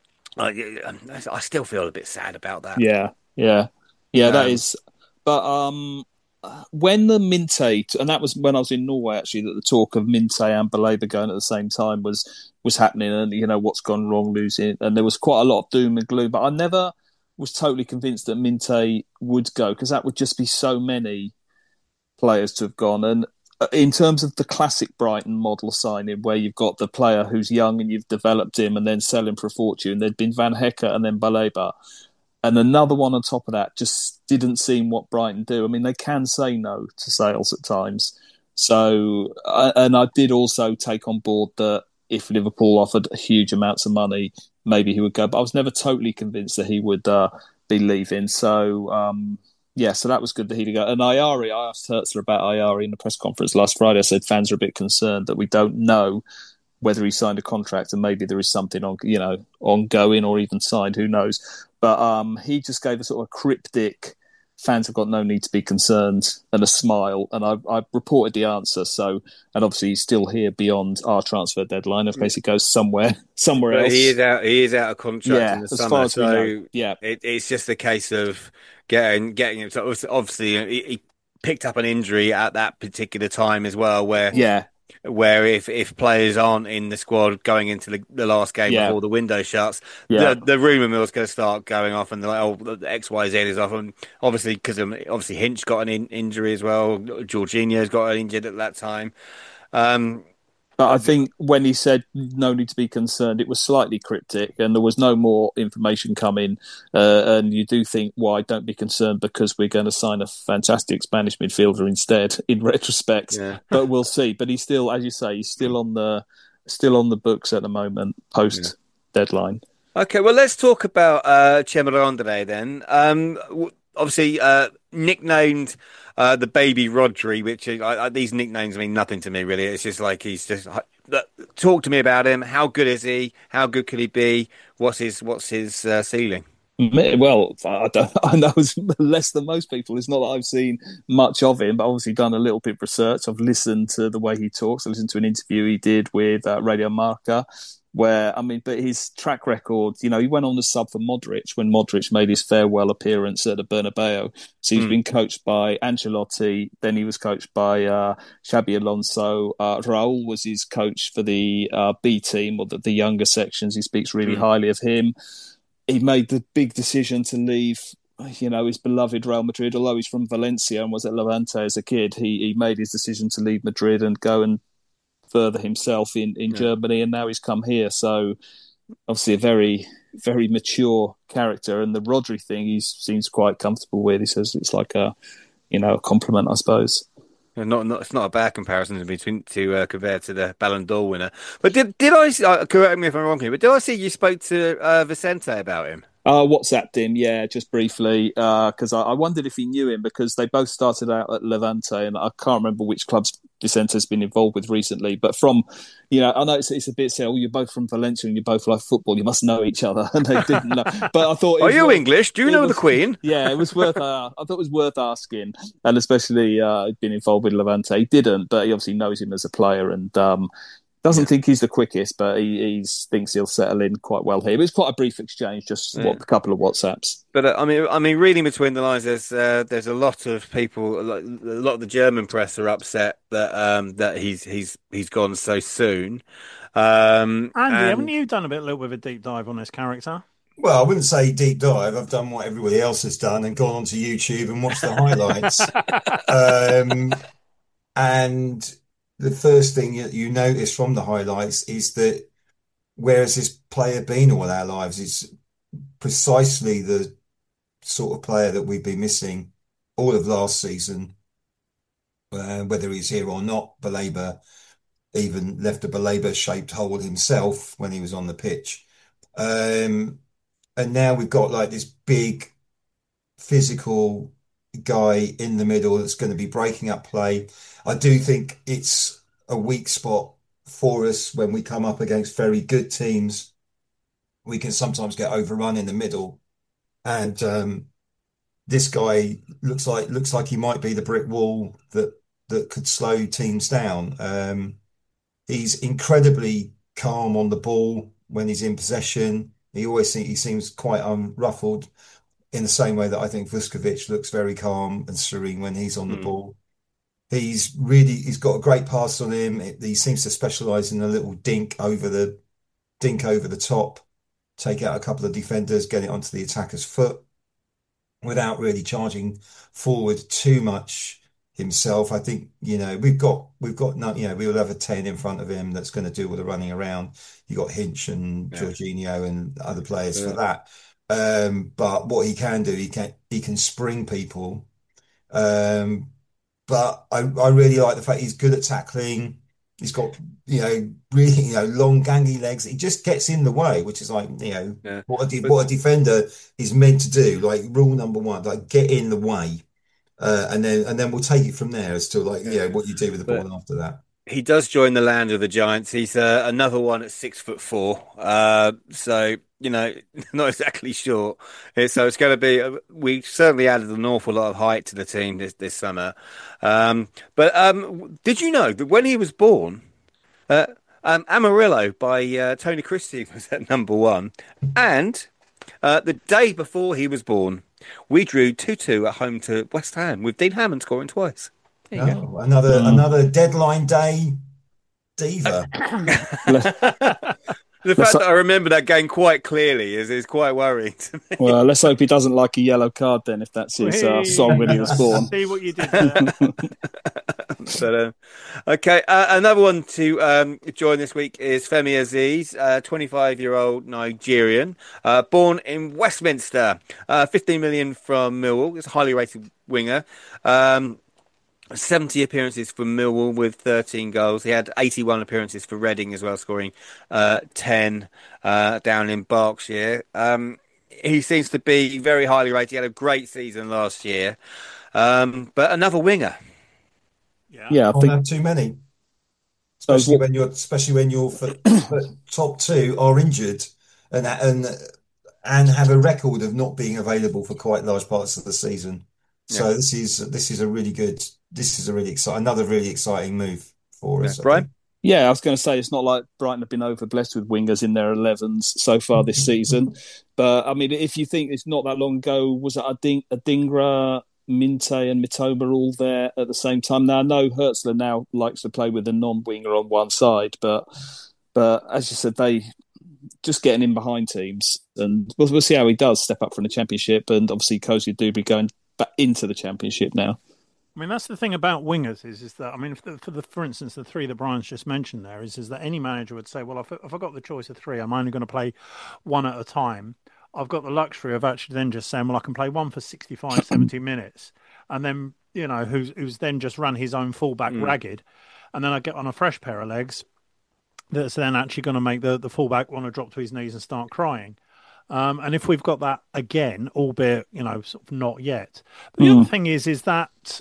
still feel a bit sad about that. Yeah, that is, but when the Minte, and that was when I was in Norway actually, that the talk of Minte and Baleba going at the same time was happening, and what's gone wrong, losing, and there was quite a lot of doom and gloom. But I never was totally convinced that Minte would go, because that would just be so many players to have gone. And in terms of the classic Brighton model signing, where you've got the player who's young and you've developed him and then sell him for a fortune, there'd been Van Hecke and then Baleba. And another one on top of that just didn't seem what Brighton do. I mean, they can say no to sales at times. So, and I did also take on board that if Liverpool offered huge amounts of money, maybe he would go. But I was never totally convinced that he would be leaving. So, so that was good that he'd go. And Ayari, I asked Hertzler about Ayari in the press conference last Friday. I said fans are a bit concerned that we don't know whether he signed a contract, and maybe there is something ongoing or even signed, who knows. But he just gave a sort of cryptic, fans have got no need to be concerned, and a smile. And I reported the answer. So, and obviously he's still here beyond our transfer deadline. In case he goes somewhere else. He is out of contract in the summer. Far as we know. Yeah, it's just a case of getting him. So obviously he picked up an injury at that particular time as well, where if players aren't in the squad going into the last game before the window shuts, the rumour mill's going to start going off, and they're like, the XYZ is off. And obviously, because Hinch got an injury as well, Jorginho's got injured at that time. But I think when he said no need to be concerned, it was slightly cryptic, and there was no more information coming. And you do think, why don't be concerned, because we're going to sign a fantastic Spanish midfielder instead, in retrospect. Yeah. But we'll see. But he's still, as you say, he's still on the books at the moment, post deadline. Okay, well, let's talk about Chemarandre then. Obviously, nicknamed the baby Rodri, which these nicknames mean nothing to me, really. It's just like talk to me about him. How good is he? How good could he be? What's his ceiling? Well, I know less than most people. It's not that I've seen much of him, but obviously done a little bit of research. I've listened to the way he talks. I listened to an interview he did with Radio Marca, where, I mean, but his track record, he went on the sub for Modric when Modric made his farewell appearance at the Bernabeu. So he's been coached by Ancelotti, then he was coached by Xabi Alonso. Raul was his coach for the B team, or the younger sections. He speaks really highly of him. He made the big decision to leave, his beloved Real Madrid. Although he's from Valencia and was at Levante as a kid, he made his decision to leave Madrid and go and further himself in Germany, and now he's come here. So obviously a very, very mature character. And the Rodri thing, he seems quite comfortable with. He says it's like a compliment, I suppose. It's not a bad comparison to compare to the Ballon d'Or winner. But did I correct me if I'm wrong here? But did I see you spoke to Vicente about him? WhatsApped him, yeah, just briefly, because I wondered if he knew him, because they both started out at Levante, and I can't remember which clubs Vicente's been involved with recently. But from, I know it's a bit say, you're both from Valencia and you both like football, you must know each other, and they didn't know. But I thought, are you English? Do you know the Queen? Yeah, it was worth. I thought it was worth asking, and especially been involved with Levante. He didn't, but he obviously knows him as a player, and doesn't think he's the quickest, but he thinks he'll settle in quite well here. But it's quite a brief exchange, just a couple of WhatsApps. But I mean, reading between the lines, there's a lot of people, a lot of the German press are upset that he's gone so soon. Andy, haven't you done a little bit of a deep dive on this character? Well, I wouldn't say deep dive. I've done what everybody else has done and gone onto YouTube and watched the highlights. And the first thing you notice from the highlights is that where has this player been all our lives? It's precisely the sort of player that we've been missing all of last season, whether he's here or not. Baleba even left a Baleba-shaped hole himself when he was on the pitch. And now we've got like this big physical guy in the middle that's going to be breaking up play. I do think it's a weak spot for us when we come up against very good teams. We can sometimes get overrun in the middle, and this guy looks like he might be the brick wall that could slow teams down. He's incredibly calm on the ball when he's in possession. He seems quite unruffled, in the same way that I think Vuskovic looks very calm and serene when he's on the ball. He's got a great pass on him. He seems to specialize in a little dink over the top, take out a couple of defenders, get it onto the attacker's foot without really charging forward too much himself. I think, we've got none, we'll have a 10 in front of him that's going to do all the running around. You got Hinch and Jorginho and other players for that. But what he can do, he can spring people. But I really like the fact he's good at tackling. He's got, really, long gangly legs. He just gets in the way, which is like, what a defender is meant to do. Like rule number one, like get in the way. And then we'll take it from there as to what you do with the ball after that. He does join the land of the giants. He's another one at 6'4". So, not exactly short. So it's going to be. We certainly added an awful lot of height to the team this summer. But did you know that when he was born, Amarillo by Tony Christie was at number one, and the day before he was born, we drew 2-2 at home to West Ham with Dean Hammond scoring twice. Another deadline day diva. The fact that I remember that game quite clearly is quite worrying to me. Well, let's hope he doesn't like a yellow card then, if that's his song when he was born. See what you did there. But, okay, another one to join this week is Femi Aziz, 25-year-old Nigerian, born in Westminster, 15 million from Millwall. It's a highly rated winger. 70 appearances for Millwall with 13 goals. He had 81 appearances for Reading as well, scoring 10 down in Berkshire. He seems to be very highly rated. He had a great season last year. But another winger. Yeah, I think have too many. Especially when your top two are injured, and and have a record of not being available for quite large parts of the season. Yeah, So this is a really good, this is a really exciting, another really exciting move for yeah. us, I Brian? think. Yeah, I was going to say it's not like Brighton have been over blessed with wingers in their 11s so far this season. But I mean, if you think it's not that long ago, was it Adingra, Minte, and Mitoma all there at the same time? Now I know Hertzler now likes to play with a non-winger on one side, but as you said, they just getting in behind teams, and we'll see how he does step up from the Championship, and obviously Cozy Dubry going back into the Championship now. I mean, that's the thing about wingers is that I mean, for instance, the three that Brian's just mentioned there is that any manager would say, well, if I got the choice of three, I'm only going to play one at a time. I've got the luxury of actually then just saying, well, I can play one for 65, 70 minutes, and then who's then just run his own fullback ragged, and then I get on a fresh pair of legs that's then actually going to make the fullback want to drop to his knees and start crying. And if we've got that again, albeit sort of not yet. But the other thing is that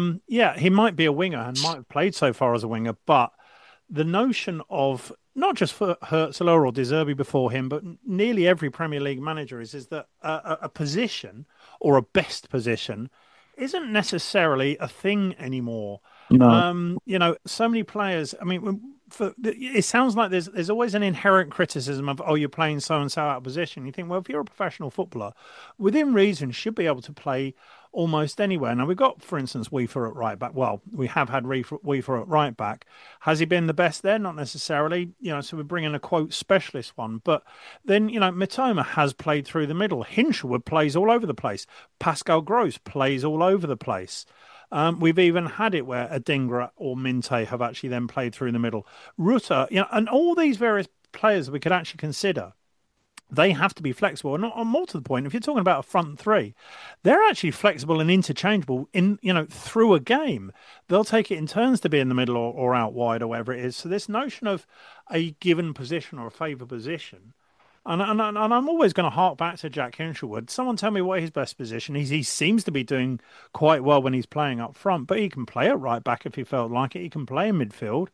he might be a winger and might have played so far as a winger, but the notion of not just for Hertzler or De Zerbi before him, but nearly every Premier League manager is that a position or a best position isn't necessarily a thing anymore. No. So many players. I mean, it sounds like there's always an inherent criticism of, oh, you're playing so and so out of position. You think, well, if you're a professional footballer, within reason, should be able to play almost anywhere. Now we've got, for instance, Weaver at right back. Well, we have had Weaver at right back. Has he been the best there? Not necessarily. So we're bringing a quote specialist one, but then Mitoma has played through the middle. Hinshelwood plays all over the place. Pascal Gross plays all over the place. We've even had it where Adingra or Minte have actually then played through the middle. Rutter, and all these various players that we could actually consider, they have to be flexible. And more to the point, if you're talking about a front three, they're actually flexible and interchangeable through a game. They'll take it in turns to be in the middle or out wide or whatever it is. So this notion of a given position or a favoured position. And I'm always going to hark back to Jack Hinshelwood. Someone tell me what his best position is. He seems to be doing quite well when he's playing up front, but he can play at right back if he felt like it. He can play in midfield.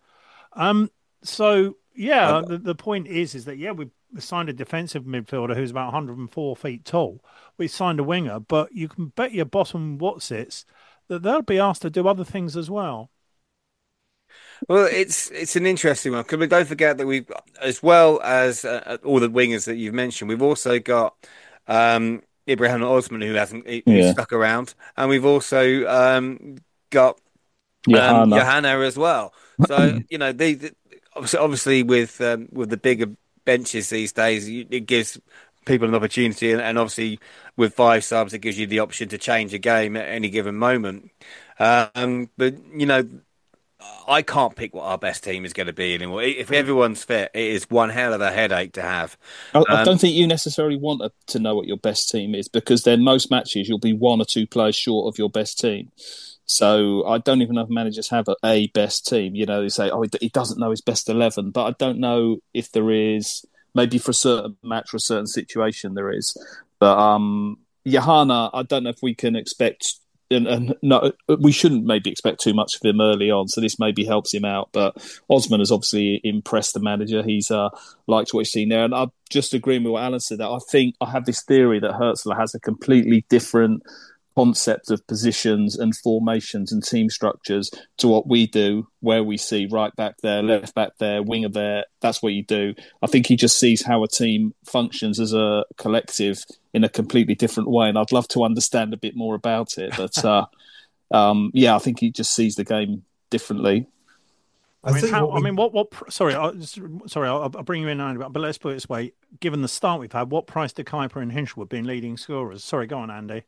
The point is that we signed a defensive midfielder who's about 104 feet tall. We signed a winger, but you can bet your bottom whatsits that they'll be asked to do other things as well. Well, it's an interesting one because we don't forget that we've, as well as all the wingers that you've mentioned, we've also got Ibrahim Osman who's stuck around, and we've also got Johanna as well. So obviously with the bigger benches these days, it gives people an opportunity, and obviously with 5 subs, it gives you the option to change a game at any given moment. But I can't pick what our best team is going to be anymore. If everyone's fit, it is one hell of a headache to have. I don't think you necessarily want to know what your best team is, because then most matches you'll be 1 or 2 players short of your best team. So I don't even know if managers have a best team. They say, oh, he doesn't know his best 11, but I don't know if there is. Maybe for a certain match or a certain situation there is. But Johanna, I don't know if we can expect. And no, we shouldn't maybe expect too much of him early on, so this maybe helps him out. But Osman has obviously impressed the manager. He's liked what he's seen there. And I'm just agreeing with what Alan said, that I think I have this theory that Hertzler has a completely different concept of positions and formations and team structures to what we do, where we see right back there, left back there, winger there. That's what you do. I think he just sees how a team functions as a collective in a completely different way, and I'd love to understand a bit more about it. But I think he just sees the game differently. Sorry, I'll bring you in, but let's put it this way: given the start we've had, what price do Kuiper and Hinshelwood being leading scorers? Sorry, go on, Andy.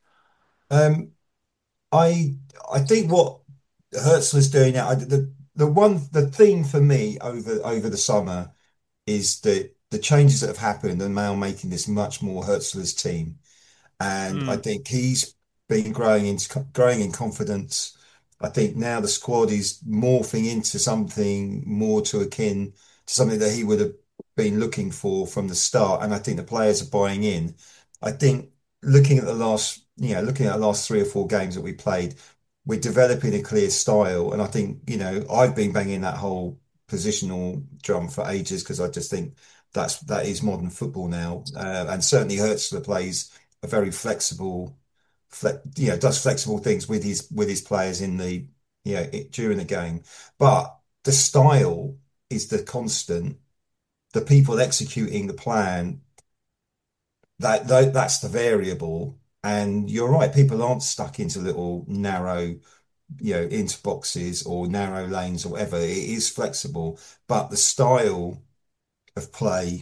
I think what Hertzler's doing now, the theme for me over the summer is that the changes that have happened are now making this much more Hertzler's team, and I think he's been growing in confidence. I think now the squad is morphing into something more to akin to something that he would have been looking for from the start, and I think the players are buying in. I think looking at the last 3 or 4 games that we played, we're developing a clear style. And I think, I've been banging that whole positional drum for ages because I just think that is modern football now, and certainly Hurtsler plays a very flexible, does flexible things with his players in the during the game. But the style is the constant. The people executing the plan, that's the variable. And you're right, people aren't stuck into little narrow, into boxes or narrow lanes or whatever. It is flexible, but the style of play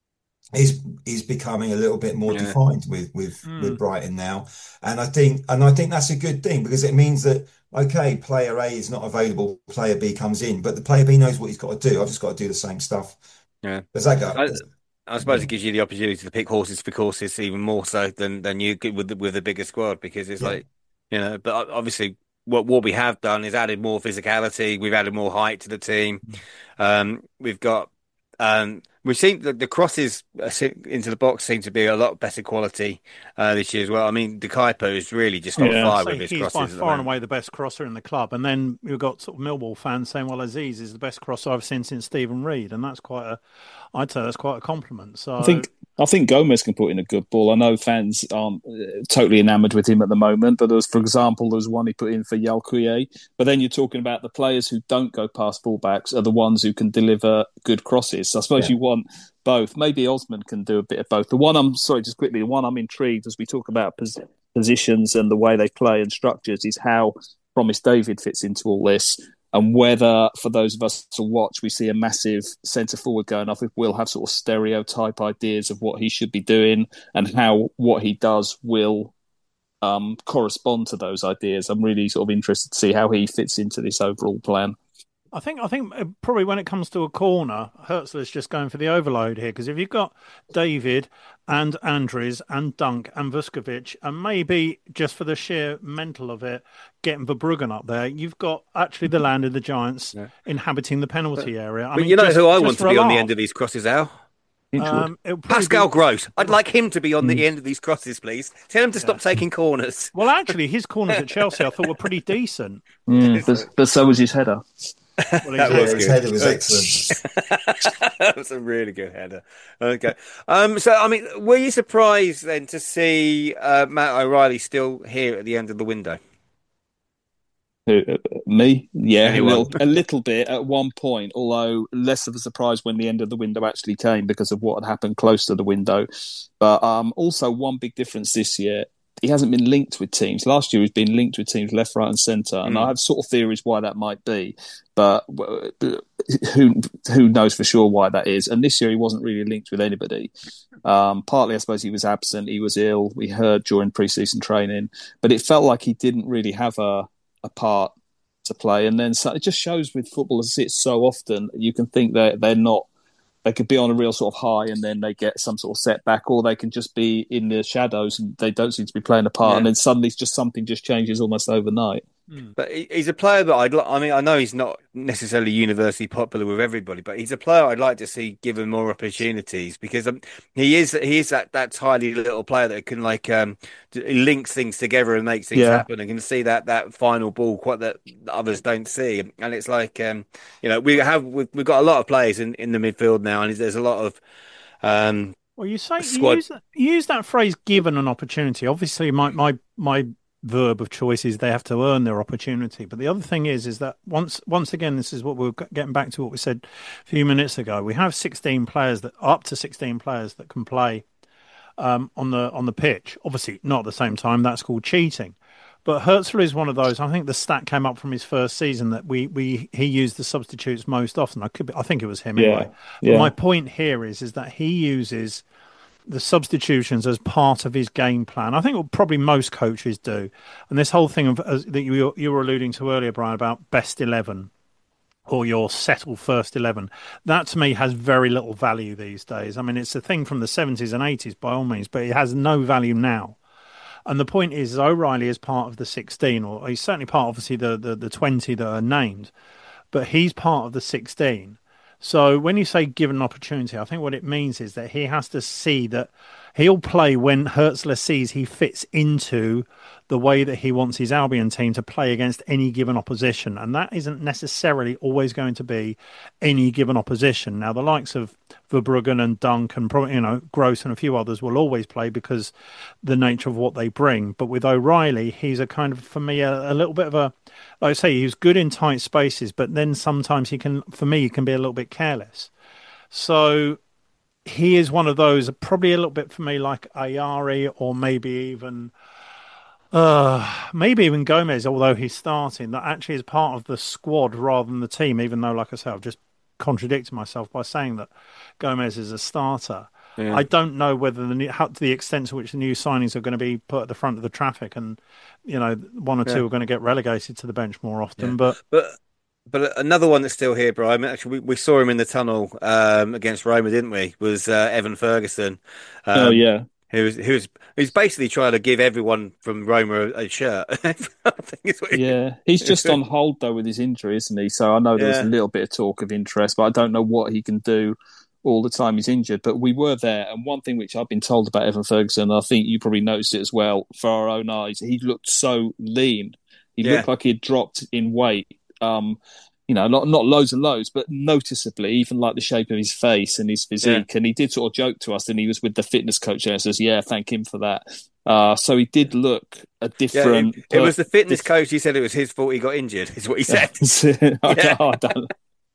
is becoming a little bit more defined with Brighton now. And I think that's a good thing, because it means that, okay, player A is not available, player B comes in, but the player B knows what he's got to do. I've just got to do the same stuff. Yeah. Does that go? I suppose it gives you the opportunity to pick horses for courses even more so than you could with the bigger squad, because it's like, but obviously what we have done is added more physicality. We've added more height to the team. We've got we've seen the crosses into the box seem to be a lot better quality this year as well. I mean, De Kuyper is really just on fire with his crosses. He's by far and away the best crosser in the club. And then you've got sort of Millwall fans saying, well, Aziz is the best crosser I've seen since Stephen Reid. And that's I'd say that's quite a compliment. So I think Gomez can put in a good ball. I know fans aren't totally enamoured with him at the moment, but for example, there's one he put in for Yalkuye. But then you're talking about the players who don't go past fullbacks are the ones who can deliver good crosses. So I suppose you want both. Maybe Osman can do a bit of both. The one I'm intrigued as we talk about positions and the way they play and structures is how Promise David fits into all this. And whether, for those of us to watch, we see a massive centre-forward going off, if we'll have sort of stereotype ideas of what he should be doing and how what he does will correspond to those ideas. I'm really sort of interested to see how he fits into this overall plan. I think probably when it comes to a corner, Hurtsler's just going for the overload here, because if you've got David and Andries and Dunk and Vuskovic, and maybe just for the sheer mental of it, getting Verbruggen up there, you've got actually the land of the Giants inhabiting the penalty area. But you know who I want to be on the end of these crosses, Al? Pascal Gross. I'd like him to be on the end of these crosses, please. Tell him to stop taking corners. Well, actually, his corners at Chelsea I thought were pretty decent. But so was his header. Well, his header was excellent. That was a really good header. Okay. So, I mean, were you surprised then to see Matt O'Reilly still here at the end of the window? Me? Yeah, a little bit at one point, although less of a surprise when the end of the window actually came because of what had happened close to the window. But also one big difference this year, he hasn't been linked with teams. Last year he's been linked with teams left, right and centre, and I have sort of theories why that might be, but who knows for sure why that is. And this year he wasn't really linked with anybody. Partly, I suppose, he was absent, he was ill, we heard during pre-season training, but it felt like he didn't really have a part to play. And then it just shows with footballers, it's so often you can think that they could be on a real sort of high and then they get some sort of setback, or they can just be in the shadows and they don't seem to be playing a part, and then suddenly something just changes almost overnight. But he's a player that I know he's not necessarily universally popular with everybody, but he's a player I'd like to see given more opportunities, because he is that tiny little player that can links things together and makes things happen, and can see that final ball quite that others don't see. And it's like we've got a lot of players in the midfield now, and there's a lot of well, you use that phrase "given an opportunity." Obviously, my verb of choice is they have to earn their opportunity. But the other thing is that once again, this is what we're getting back to what we said a few minutes ago. We have 16 players up to 16 players that can play on the pitch. Obviously, not at the same time. That's called cheating. But Hurtsler is one of those. I think the stat came up from his first season that he used the substitutes most often. I think it was him anyway. Yeah. But my point here is that he uses the substitutions as part of his game plan. I think probably most coaches do. And this whole thing that you were alluding to earlier, Brian, about best 11 or your settled first 11, that to me has very little value these days. I mean, it's a thing from the 70s and 80s by all means, but it has no value now. And the point is O'Reilly is part of the 16, or he's certainly part, obviously, the 20 that are named, but he's part of the 16. So when you say given an opportunity, I think what it means is that he has to see that he'll play when Hertzler sees he fits into the way that he wants his Albion team to play against any given opposition. And that isn't necessarily always going to be any given opposition. Now, the likes of Verbruggen and Dunk and probably, Gross and a few others will always play because the nature of what they bring. But with O'Reilly, he's a kind of, for me, a little bit of a, like I say, he's good in tight spaces, but then sometimes he can be a little bit careless. So he is one of those, probably a little bit for me like Ayari, or maybe even Gomez, although he's starting, that actually is part of the squad rather than the team, even though, like I say, I've just contradicted myself by saying that Gomez is a starter. Yeah. I don't know whether to the extent to which the new signings are going to be put at the front of the traffic, and one or two are going to get relegated to the bench more often. Yeah. But another one that's still here, Brian. Actually, we saw him in the tunnel against Roma, didn't we? Was Evan Ferguson? Who's basically trying to give everyone from Roma a shirt. I think is what he's just on hold though with his injury, isn't he? So I know there was a little bit of talk of interest, but I don't know what he can do all the time he's injured. But we were there, and one thing which I've been told about Evan Ferguson, I think you probably noticed it as well for our own eyes, he looked so lean. He looked like he had dropped in weight. Not loads and loads, but noticeably, even like the shape of his face and his physique. And he did sort of joke to us, and he was with the fitness coach there and says, thank him for that. So he did look a different... It was the fitness coach. He said it was his fault he got injured, is what he said. I don't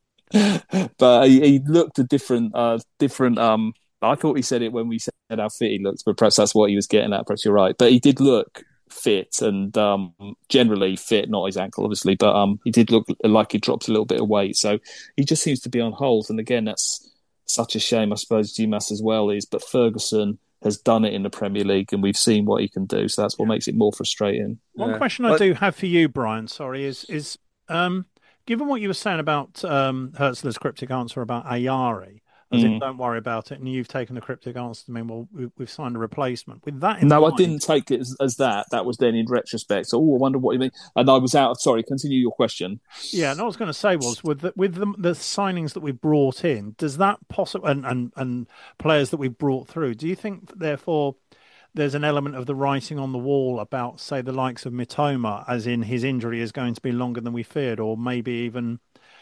But he looked a different... I thought he said it when we said how fit he looked, but perhaps that's what he was getting at. Perhaps you're right. But he did look fit and generally fit, not his ankle obviously, but he did look like he dropped a little bit of weight, so he just seems to be on hold. And again, that's such a shame. I suppose GMAS as well is, but Ferguson has done it in the Premier League and we've seen what he can do, so that's what makes it more frustrating. One question I do have for you, Brian, is given what you were saying about Hertzler's cryptic answer about Ayari, as in, don't worry about it, and you've taken the cryptic answer to mean, well, we've signed a replacement. With that in mind, I didn't take it as that. That was then in retrospect. So, I wonder what you mean. And I was out. Sorry, continue your question. Yeah, and I was going to say was, with the signings that we brought in, does that possibly, and players that we've brought through, do you think, therefore, there's an element of the writing on the wall about, say, the likes of Mitoma, as in his injury is going to be longer than we feared, or maybe even...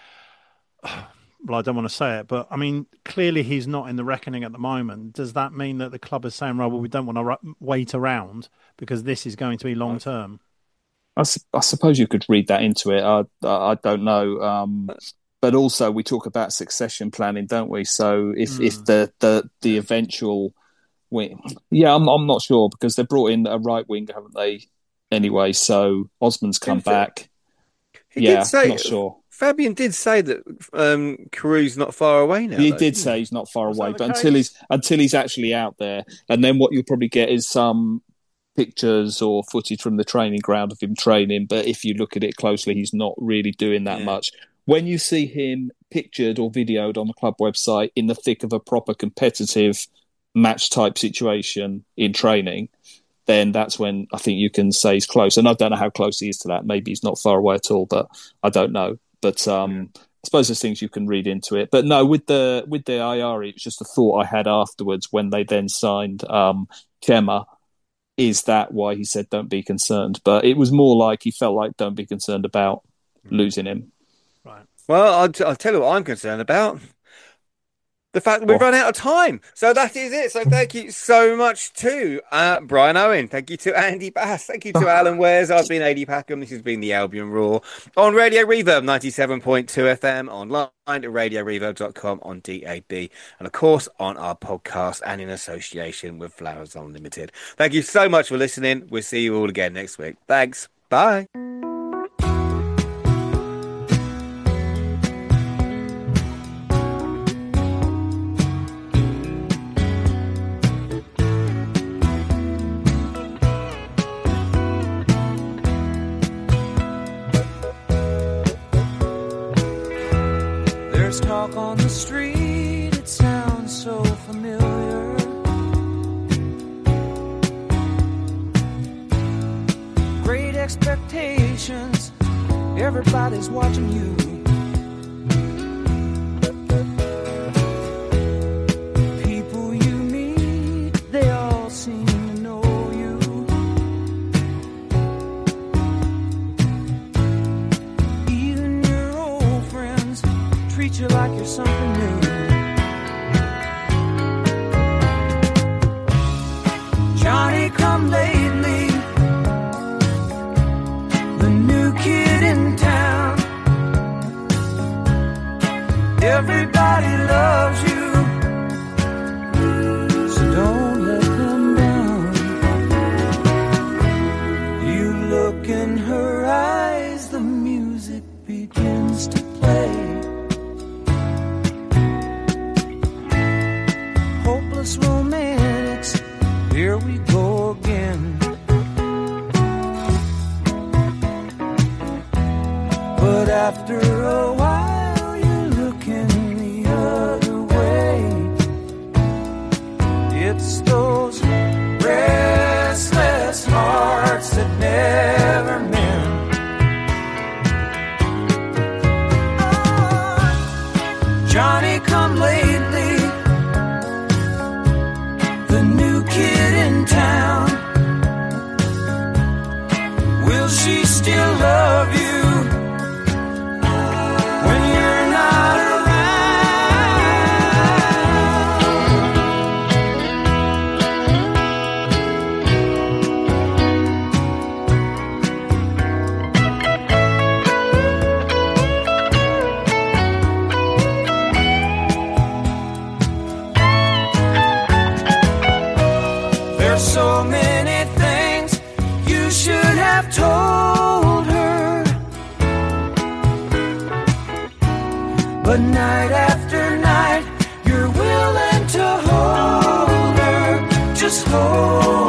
Well, I don't want to say it, but I mean, clearly he's not in the reckoning at the moment. Does that mean that the club is saying, right, well, we don't want to wait around because this is going to be long term? I suppose you could read that into it. I don't know. But also we talk about succession planning, don't we? So if the eventual win, I'm not sure, because they brought in a right winger, haven't they? Anyway, so Osman's come back. I'm not sure. Fabian did say that Carews not far away now. He did say he's not far away, but until he's actually out there, and then what you'll probably get is some pictures or footage from the training ground of him training. But if you look at it closely, he's not really doing that much. When you see him pictured or videoed on the club website in the thick of a proper competitive match type situation in training, then that's when I think you can say he's close. And I don't know how close he is to that. Maybe he's not far away at all, but I don't know. But I suppose there's things you can read into it. But no, with the Ayari, it was just a thought I had afterwards when they then signed Kema. Is that why he said don't be concerned? But it was more like he felt like don't be concerned about losing him. Right. Well, I'll tell you what I'm concerned about. The fact that we've run out of time. So that is it. So thank you so much to Brian Owen. Thank you to Andy Bass. Thank you to Alan Wares. I've been Adi Packham. This has been the Albion Roar on Radio Reverb 97.2 FM, online at radioreverb.com, on DAB, and of course on our podcast and in association with Flowers Unlimited. Thank you so much for listening. We'll see you all again next week. Thanks. Bye. There's talk on the street, it sounds so familiar. Great expectations, everybody's watching you. People you meet, they all like you're something new. Johnny come lately, the new kid in town. Everybody loves you, so don't let them down. You look in her eyes, the music begins to play. Hopeless romantics, here we go again. But after a while you're looking the other way. It's those restless hearts that never mend. Johnny come lately, the new kid in town. Will she still love you when you're not around? There's so many things you should have told her, but night after night you're willing to hold her. Just hold